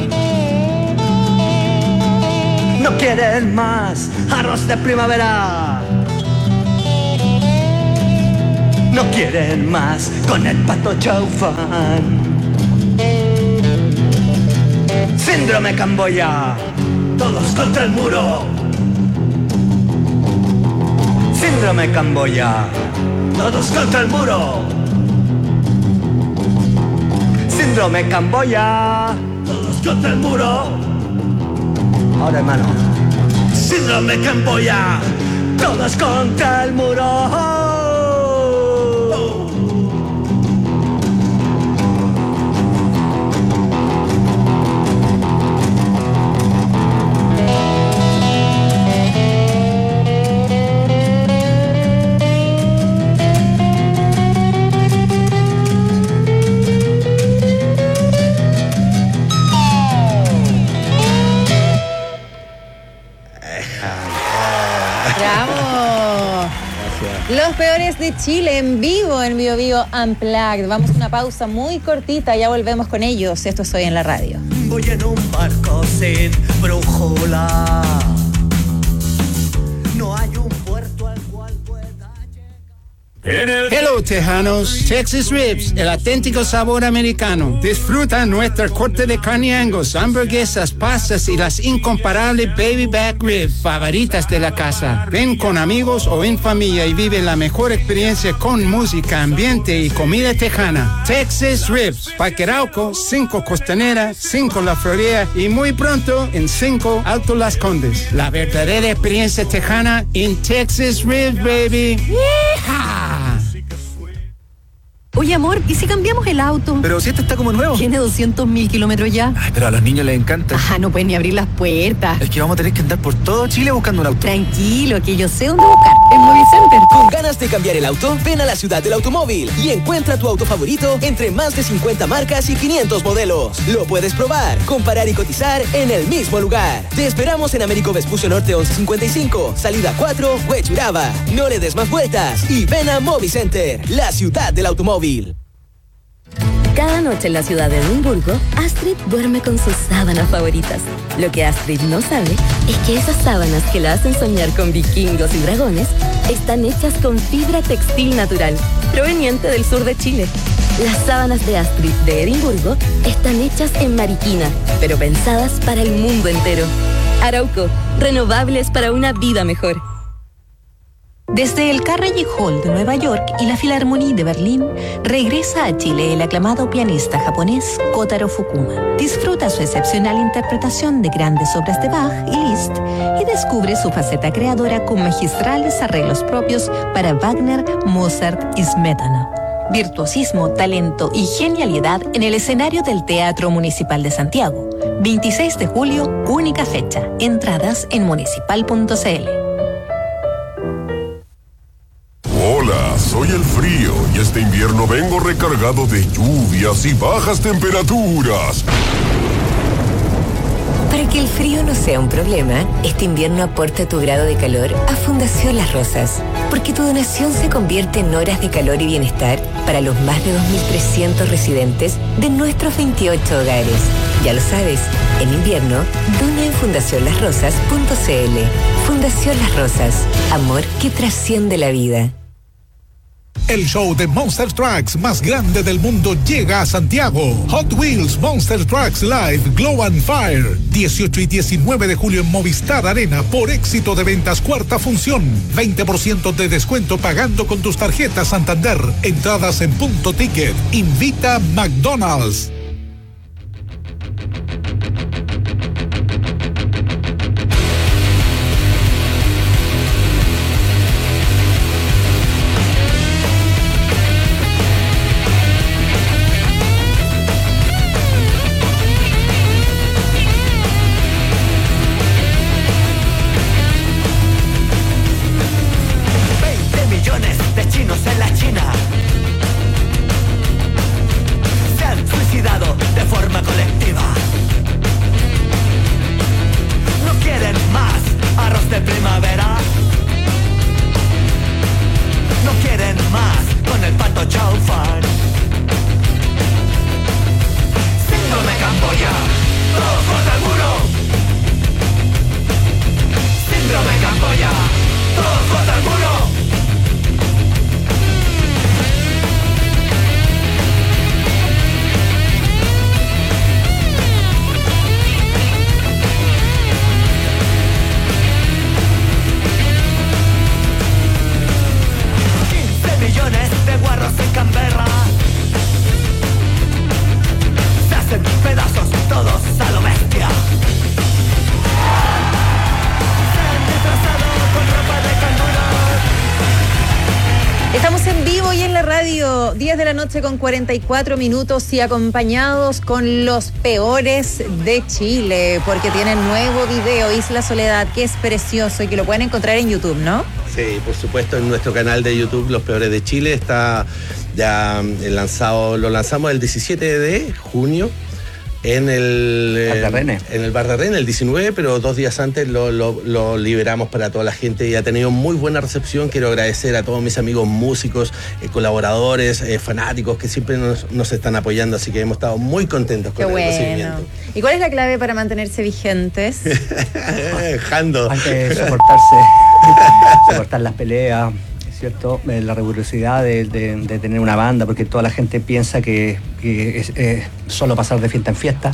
No quieren más arroz de primavera. No quieren más con el pato chaufán. Síndrome Camboya, todos contra el muro. Síndrome Camboya, todos contra el muro. Síndrome Camboya, todos contra el muro. Ahora, hermano. Síndrome Camboya, todos contra el muro. Los peores de Chile en vivo, en Bio Bio Unplugged. Vamos a una pausa muy cortita, ya volvemos con ellos. Esto es Hoy en la Radio. Voy en un barco sin brújula. No hay un puerto al cual pueda llegar. Hello, tejanos. Texas Ribs, el auténtico sabor americano. Disfruta nuestra corte de carne Angus, hamburguesas, pastas y las incomparables baby back ribs favoritas de la casa. Ven con amigos o en familia y vive la mejor experiencia con música, ambiente y comida tejana. Texas Ribs, Parque Arauco, cinco Costanera, cinco La Florida y muy pronto en cinco Alto Las Condes. La verdadera experiencia tejana en Texas Ribs, baby. ¡Yeehaw! Oye, amor, ¿y si cambiamos el auto? Pero si este está como nuevo. Tiene doscientos mil kilómetros ya. Ay, pero a los niños les encanta. Ah, no pueden ni abrir las puertas. Es que vamos a tener que andar por todo Chile buscando un auto. Tranquilo, que yo sé dónde buscar. En Movicenter. Con ganas de cambiar el auto, ven a la ciudad del automóvil y encuentra tu auto favorito entre más de cincuenta marcas y quinientos modelos. Lo puedes probar, comparar y cotizar en el mismo lugar. Te esperamos en Américo Vespucio Norte once cincuenta y cinco, salida cuatro, Huechuraba. No le des más vueltas y ven a Movicenter, la ciudad del automóvil. Cada noche en la ciudad de Edimburgo, Astrid duerme con sus sábanas favoritas. Lo que Astrid no sabe es que esas sábanas que la hacen soñar con vikingos y dragones están hechas con fibra textil natural, proveniente del sur de Chile. Las sábanas de Astrid de Edimburgo están hechas en Mariquina, pero pensadas para el mundo entero. Arauco, renovables para una vida mejor. Desde el Carnegie Hall de Nueva York y la Philharmonie de Berlín, regresa a Chile el aclamado pianista japonés Kotaro Fukuma. Disfruta su excepcional interpretación de grandes obras de Bach y Liszt y descubre su faceta creadora con magistrales arreglos propios para Wagner, Mozart y Smetana. Virtuosismo, talento y genialidad en el escenario del Teatro Municipal de Santiago. veintiséis de julio, única fecha. Entradas en municipal punto c l. Hola, soy el frío y este invierno vengo recargado de lluvias y bajas temperaturas. Para que el frío no sea un problema, este invierno aporta tu grado de calor a Fundación Las Rosas, porque tu donación se convierte en horas de calor y bienestar para los más de dos mil trescientos residentes de nuestros veintiocho hogares. Ya lo sabes, en invierno, dona en fundación las rosas punto c l. Fundación Las Rosas, amor que trasciende la vida. El show de Monster Trucks más grande del mundo llega a Santiago. Hot Wheels Monster Trucks Live Glow and Fire. dieciocho y diecinueve de julio en Movistar Arena por éxito de ventas cuarta función. veinte por ciento de descuento pagando con tus tarjetas Santander. Entradas en Punto Ticket. Invita McDonald's. diez de la noche con cuarenta y cuatro minutos y acompañados con los peores de Chile, porque tienen nuevo video, Isla Soledad, que es precioso y que lo pueden encontrar en YouTube, ¿no? Sí, por supuesto, en nuestro canal de YouTube, Los Peores de Chile, está ya lanzado, lo lanzamos el diecisiete de junio. En el, Bardarrene. en el Bardarrene, el diecinueve, pero dos días antes lo, lo, lo liberamos para toda la gente y ha tenido muy buena recepción. Quiero agradecer a todos mis amigos músicos, eh, colaboradores, eh, fanáticos que siempre nos, nos están apoyando, así que hemos estado muy contentos con Qué el bueno. recibimiento. ¿Y cuál es la clave para mantenerse vigentes? Jando. Hay que soportarse, soportar las peleas, ¿cierto? La rigurosidad de, de, de tener una banda, porque toda la gente piensa que, que es, es solo pasar de fiesta en fiesta.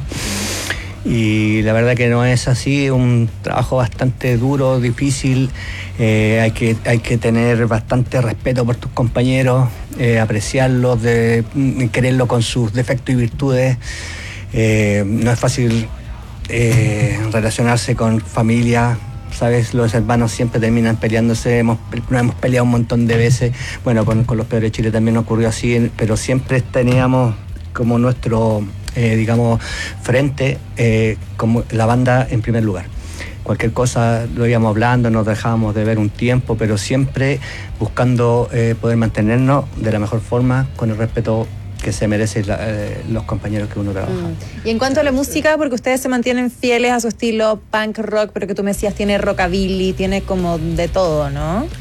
Y la verdad que no es así, es un trabajo bastante duro, difícil. Eh, hay, que, hay que tener bastante respeto por tus compañeros, eh, apreciarlos, de, quererlo con sus defectos y virtudes. Eh, no es fácil eh, relacionarse con familia. ¿Sabes? Los hermanos siempre terminan peleándose, hemos, nos hemos peleado un montón de veces. Bueno, con, con los Peores de Chile también ocurrió así, pero siempre teníamos como nuestro, eh, digamos, frente, eh, como la banda en primer lugar. Cualquier cosa lo íbamos hablando, nos dejábamos de ver un tiempo, pero siempre buscando eh, poder mantenernos de la mejor forma, con el respeto que se merecen la, eh, los compañeros que uno trabaja. Mm. Y en cuanto a la música, porque ustedes se mantienen fieles a su estilo punk rock, pero que tú me decías tiene rockabilly, tiene como de todo, ¿no?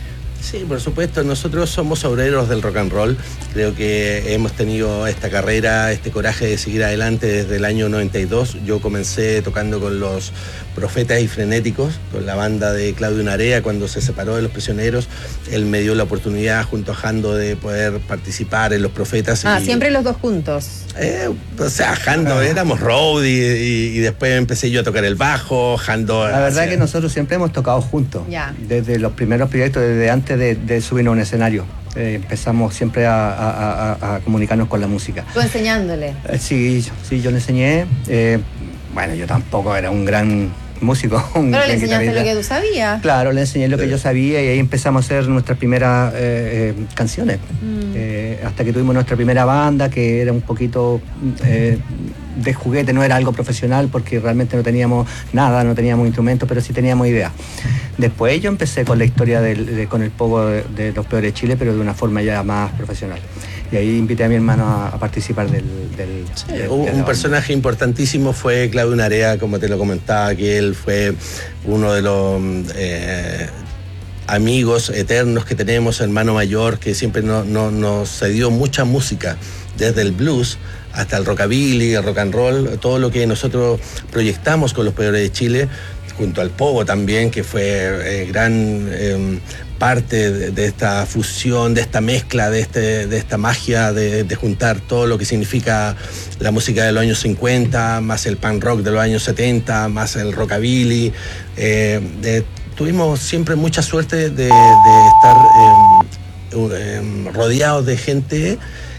Sí, por supuesto, nosotros somos obreros del rock and roll. Creo que hemos tenido esta carrera, este coraje de seguir adelante desde el año noventa y dos. Yo comencé tocando con los Profetas y Frenéticos, con la banda de Claudio Narea cuando se separó de Los Prisioneros. Él me dio la oportunidad junto a Jando de poder participar en Los Profetas. Ah, y, siempre los dos juntos. Eh, o sea, Jando, éramos road y, y, y después empecé yo a tocar el bajo, Jando... La verdad hacia... que nosotros siempre hemos tocado juntos. Ya. Desde los primeros proyectos, desde antes de, de subirnos a un escenario. Eh, empezamos siempre a, a, a, a comunicarnos con la música. Tú enseñándole. Eh, sí, sí, yo le enseñé. Eh, bueno, yo tampoco era un gran músico. Un Pero gran le enseñaste guitarrista. lo que tú sabías. Claro, le enseñé lo que yo sabía y ahí empezamos a hacer nuestras primeras eh, eh, canciones. Mm. Eh, hasta que tuvimos nuestra primera banda, que era un poquito eh, de juguete, no era algo profesional porque realmente no teníamos nada, no teníamos instrumentos, pero sí teníamos ideas. Después yo empecé con la historia del, de, con el pogo de, de Los Peores de Chile, pero de una forma ya más profesional. Y ahí invité a mi hermano a, a participar del... del, sí, del un, del un personaje importantísimo fue Claudio Narea, como te lo comentaba, que él fue uno de los eh, amigos eternos que tenemos, hermano mayor, que siempre no, no, nos cedió mucha música, desde el blues hasta el rockabilly, el rock and roll, todo lo que nosotros proyectamos con Los Peores de Chile, junto al pogo también, que fue eh, gran eh, parte de, de esta fusión, de esta mezcla, de, este, de esta magia de, de juntar todo lo que significa la música de los años cincuenta, más el punk rock de los años setenta, más el rockabilly. Eh, de, tuvimos siempre mucha suerte de, de estar eh, eh, rodeados de gente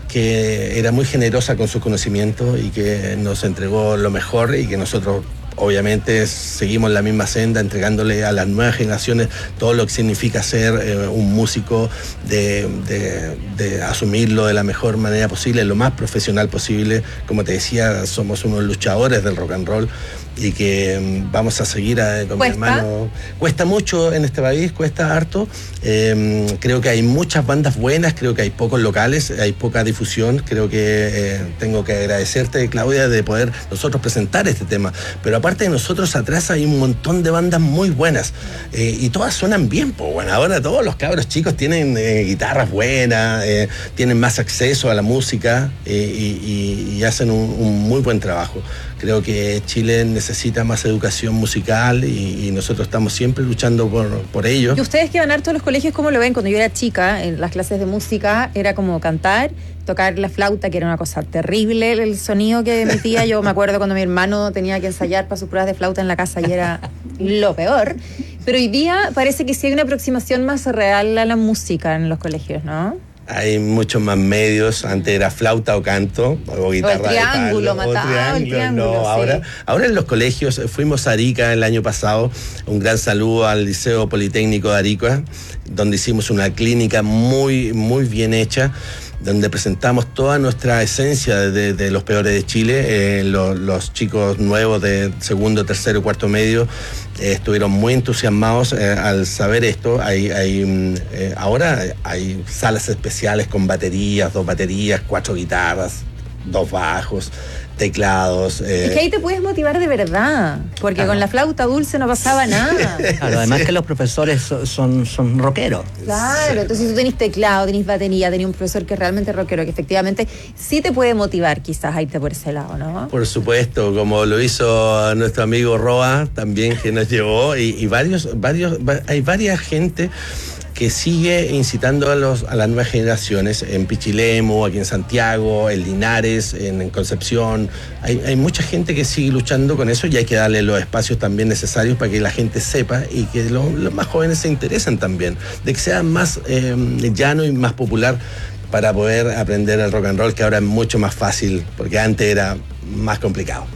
que era muy generosa con sus conocimientos y que nos entregó lo mejor y que nosotros obviamente seguimos la misma senda, entregándole a las nuevas generaciones todo lo que significa ser eh, un músico, de, de, de asumirlo de la mejor manera posible, lo más profesional posible. Como te decía, somos unos luchadores del rock and roll y que um, vamos a seguir a, con ¿Cuesta? mi hermano. Cuesta mucho en este país, cuesta harto. Eh, creo que hay muchas bandas buenas, creo que hay pocos locales, hay poca difusión. Creo que eh, tengo que agradecerte, Claudia, de poder nosotros presentar este tema. Pero aparte de nosotros, atrás hay un montón de bandas muy buenas eh, y todas suenan bien. Pues bueno, ahora todos los cabros chicos tienen eh, guitarras buenas, eh, tienen más acceso a la música eh, y, y, y hacen un, un muy buen trabajo. Creo que Chile necesita más educación musical y, y nosotros estamos siempre luchando por, por ello. Y ustedes que van a todos los colegios, ¿cómo lo ven? Cuando yo era chica, en las clases de música, era como cantar, tocar la flauta, que era una cosa terrible, el sonido que emitía. Yo me acuerdo cuando mi hermano tenía que ensayar para sus pruebas de flauta en la casa y era lo peor. Pero hoy día parece que sí hay una aproximación más real a la música en los colegios, ¿no? Hay muchos más medios. Antes era flauta o canto o guitarra o el triángulo, de palo, mataba, o triángulo, el triángulo, no, sí. ahora, ahora en los colegios, fuimos a Arica el año pasado, un gran saludo al Liceo Politécnico de Arica, donde hicimos una clínica muy, muy bien hecha, donde presentamos toda nuestra esencia de, de Los Peores de Chile. Eh, lo, los chicos nuevos de segundo, tercero y cuarto medio eh, estuvieron muy entusiasmados eh, al saber esto. Hay, hay eh, ahora hay salas especiales con baterías, dos baterías, cuatro guitarras, dos bajos, teclados. Eh. Es que ahí te puedes motivar de verdad, porque claro, con la flauta dulce no pasaba nada. Claro, además sí, que los profesores son, son, son rockeros. Claro, entonces tú tenés teclado, tenés batería, tenés un profesor que es realmente rockero, que efectivamente sí te puede motivar quizás a irte por ese lado, ¿no? Por supuesto, como lo hizo nuestro amigo Roa también, que nos llevó, y, y varios, varios, hay varias gente que sigue incitando a, los, a las nuevas generaciones, en Pichilemu, aquí en Santiago, en Linares, en, en Concepción. Hay, hay mucha gente que sigue luchando con eso y hay que darle los espacios también necesarios para que la gente sepa y que lo, los más jóvenes se interesen también, de que sea más eh, llano y más popular para poder aprender el rock and roll, que ahora es mucho más fácil, porque antes era más complicado.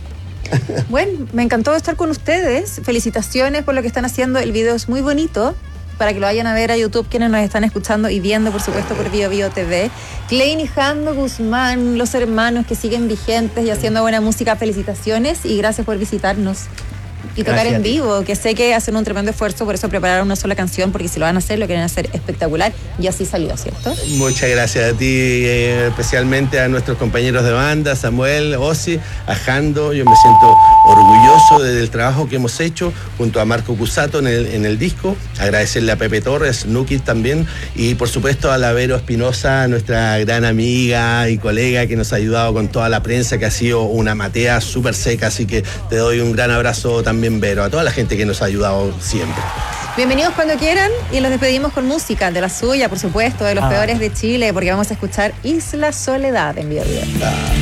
Bueno, me encantó estar con ustedes. Felicitaciones por lo que están haciendo. El video es muy bonito, para que lo vayan a ver a YouTube quienes nos están escuchando y viendo, por supuesto, por Bio Bio T V. Klein y Jando Guzmán, los hermanos que siguen vigentes y haciendo buena música, felicitaciones y gracias por visitarnos y tocar Gracias en vivo, que sé que hacen un tremendo esfuerzo, por eso prepararon una sola canción, porque si lo van a hacer, lo quieren hacer espectacular y así salió, ¿cierto? Muchas gracias a ti, eh, especialmente a nuestros compañeros de banda, Samuel, Osi, a Jando. Yo me siento orgulloso del trabajo que hemos hecho junto a Marco Cusato en el, en el disco, agradecerle a Pepe Torres, Nuki también, y por supuesto a la Vero Espinosa, nuestra gran amiga y colega que nos ha ayudado con toda la prensa, que ha sido una matea súper seca, así que te doy un gran abrazo también, Vero, a toda la gente que nos ha ayudado siempre. Bienvenidos cuando quieran y los despedimos con música, de la suya, por supuesto, de los Ah. peores de Chile, porque vamos a escuchar Isla Soledad en Bio Bio.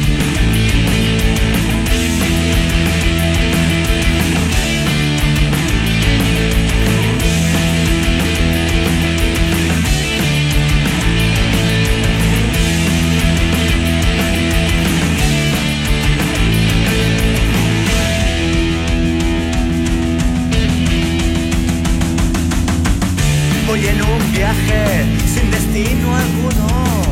Voy en un viaje sin destino alguno.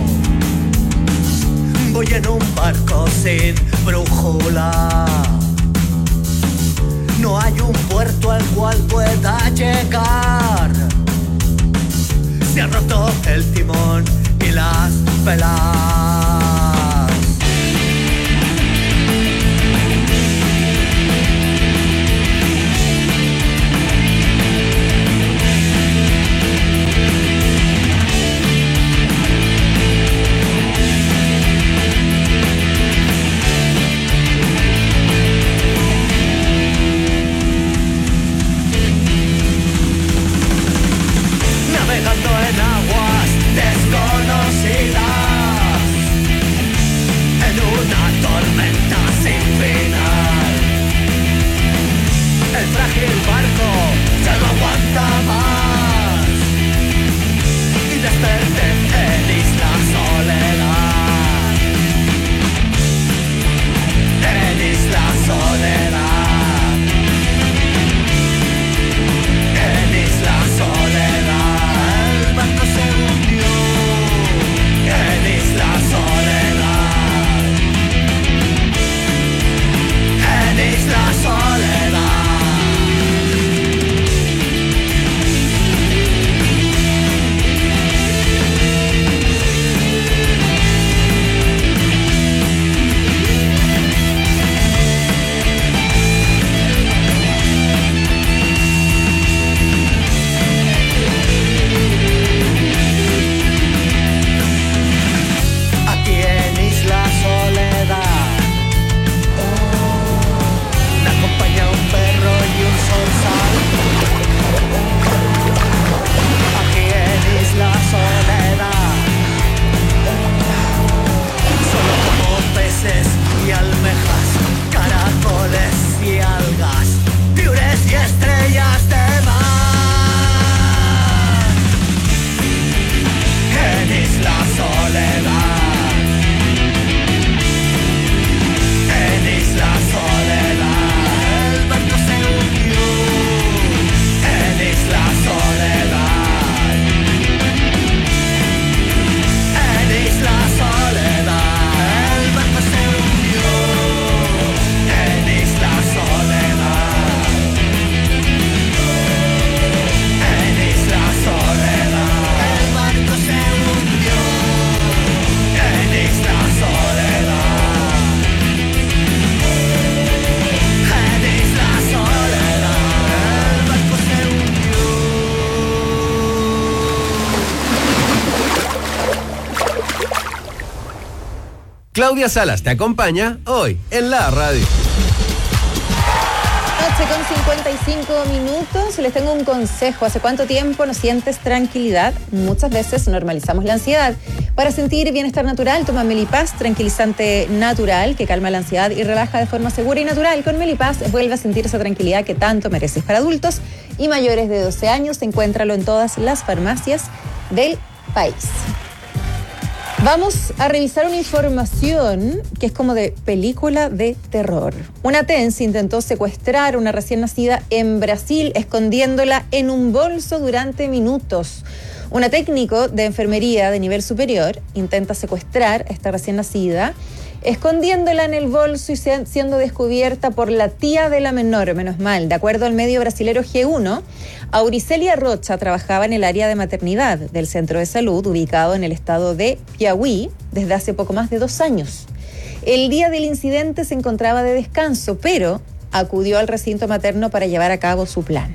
Voy en un barco sin brújula. No hay un puerto al cual pueda llegar. Se ha roto el timón y las velas. Navegando en aguas desconocidas, en una tormenta sin final. El frágil barco ya no aguanta más y desperté en Isla Soledad. En Isla Soledad. En Isla Soledad. El barco se hundió. En Isla Soledad. En Isla Soledad. Aquí en Isla Soledad me acompaña un perro y un zorzal. Aquí en Isla Soledad solo como peces y almejas, caracoles y algas, piures y estrellas de mar. En Isla Soledad. En Isla Soledad. El barco se hundió. En Isla Soledad. En Isla Soledad. El barco se hundió. En Isla Soledad. En Isla Soledad. El barco se hundió. En Isla Soledad. En Isla Soledad. El barco se hundió. Claudia Salas te acompaña hoy en la radio. Noche con cincuenta y cinco minutos. Les tengo un consejo. ¿Hace cuánto tiempo no sientes tranquilidad? Muchas veces normalizamos la ansiedad. Para sentir bienestar natural, toma Melipaz, tranquilizante natural que calma la ansiedad y relaja de forma segura y natural. Con Melipaz vuelve a sentir esa tranquilidad que tanto mereces. Para adultos y mayores de doce años, encuéntralo en todas las farmacias del país. Vamos a revisar una información que es como de película de terror. Una T E N S intentó secuestrar a una recién nacida en Brasil, escondiéndola en un bolso durante minutos. Una técnico de enfermería de nivel superior intenta secuestrar a esta recién nacida, escondiéndola en el bolso y siendo descubierta por la tía de la menor, menos mal. De acuerdo al medio brasilero G uno, Auricelia Rocha trabajaba en el área de maternidad del centro de salud ubicado en el estado de Piauí desde hace poco más de dos años. El día del incidente se encontraba de descanso, pero acudió al recinto materno para llevar a cabo su plan.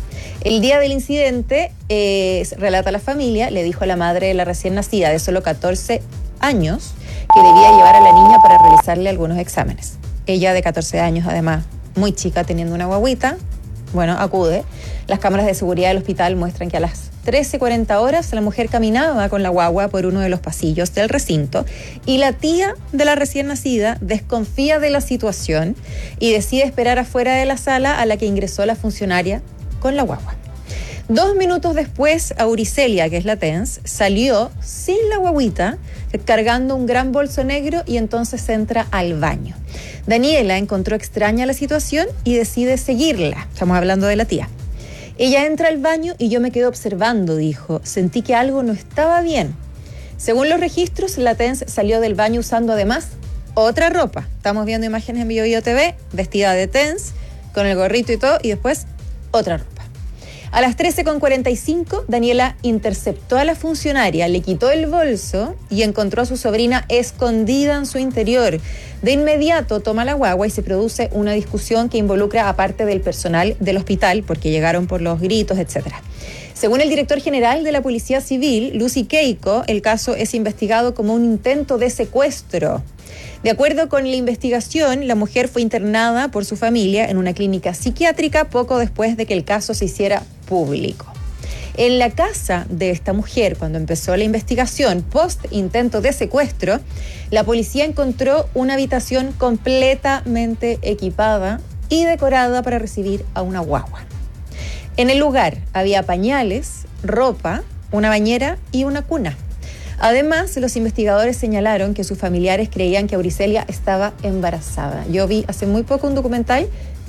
El día del incidente, eh, relata la familia, le dijo a la madre de la recién nacida de solo catorce años que debía llevar a la niña para realizarle algunos exámenes. Ella de catorce años, además, muy chica, teniendo una guaguita, bueno, acude. Las cámaras de seguridad del hospital muestran que a las trece cuarenta horas la mujer caminaba con la guagua por uno de los pasillos del recinto y la tía de la recién nacida desconfía de la situación y decide esperar afuera de la sala a la que ingresó la funcionaria con la guagua. Dos minutos después, Auricelia, que es la T E N S, salió sin la guaguita, cargando un gran bolso negro y entonces entra al baño. Daniela encontró extraña la situación y decide seguirla. Estamos hablando de la tía. Ella entra al baño y yo me quedo observando, dijo. Sentí que algo no estaba bien. Según los registros, la T E N S salió del baño usando además otra ropa. Estamos viendo imágenes en Bio Bio T V, vestida de T E N S, con el gorrito y todo, y después otra ropa. A las trece con cuarenta y cinco, Daniela interceptó a la funcionaria, le quitó el bolso y encontró a su sobrina escondida en su interior. De inmediato toma la guagua y se produce una discusión que involucra a parte del personal del hospital, porque llegaron por los gritos, etcétera. Según el director general de la Policía Civil, Lucy Keiko, el caso es investigado como un intento de secuestro. De acuerdo con la investigación, la mujer fue internada por su familia en una clínica psiquiátrica poco después de que el caso se hiciera público. En la casa de esta mujer, cuando empezó la investigación post intento de secuestro, la policía encontró una habitación completamente equipada y decorada para recibir a una guagua. En el lugar había pañales, ropa, una bañera y una cuna. Además, los investigadores señalaron que sus familiares creían que Auricelia estaba embarazada. Yo vi hace muy poco un documental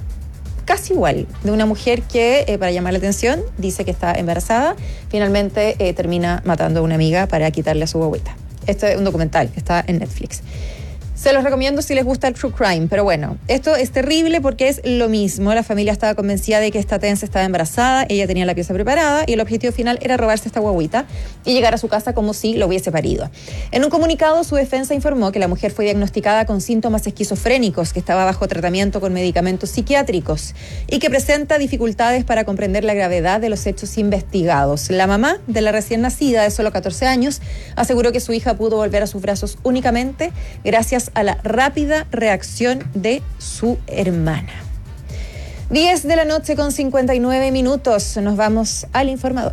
casi igual, de una mujer que, eh, para llamar la atención, dice que está embarazada, finalmente eh, termina matando a una amiga para quitarle a su guagüita. Este es un documental que está en Netflix. Se los recomiendo si les gusta el true crime, pero bueno, esto es terrible porque es lo mismo. La familia estaba convencida de que esta T E N S estaba embarazada, ella tenía la pieza preparada y el objetivo final era robarse esta guaguita y llegar a su casa como si lo hubiese parido. En un comunicado, su defensa informó que la mujer fue diagnosticada con síntomas esquizofrénicos, que estaba bajo tratamiento con medicamentos psiquiátricos y que presenta dificultades para comprender la gravedad de los hechos investigados. La mamá de la recién nacida, de solo catorce años, aseguró que su hija pudo volver a sus brazos únicamente gracias a la rápida reacción de su hermana. diez de la noche con cincuenta y nueve minutos. Nos vamos al informador.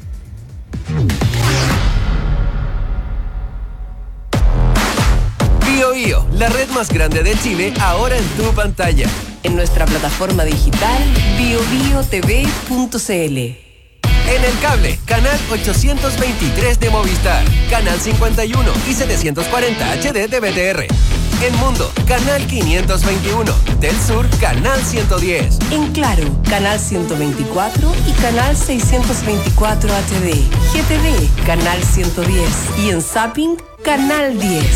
Bio Bio, la red más grande de Chile, ahora en tu pantalla. En nuestra plataforma digital bio bio t v punto c l. En el cable, canal ochocientos veintitrés de Movistar, canal cincuenta y uno y setecientos cuarenta H D de B T R. En Mundo, canal quinientos veintiuno. Del Sur, canal ciento diez. En Claro, canal ciento veinticuatro y canal seiscientos veinticuatro H D. G T V, canal ciento diez. Y en Zapping, canal diez.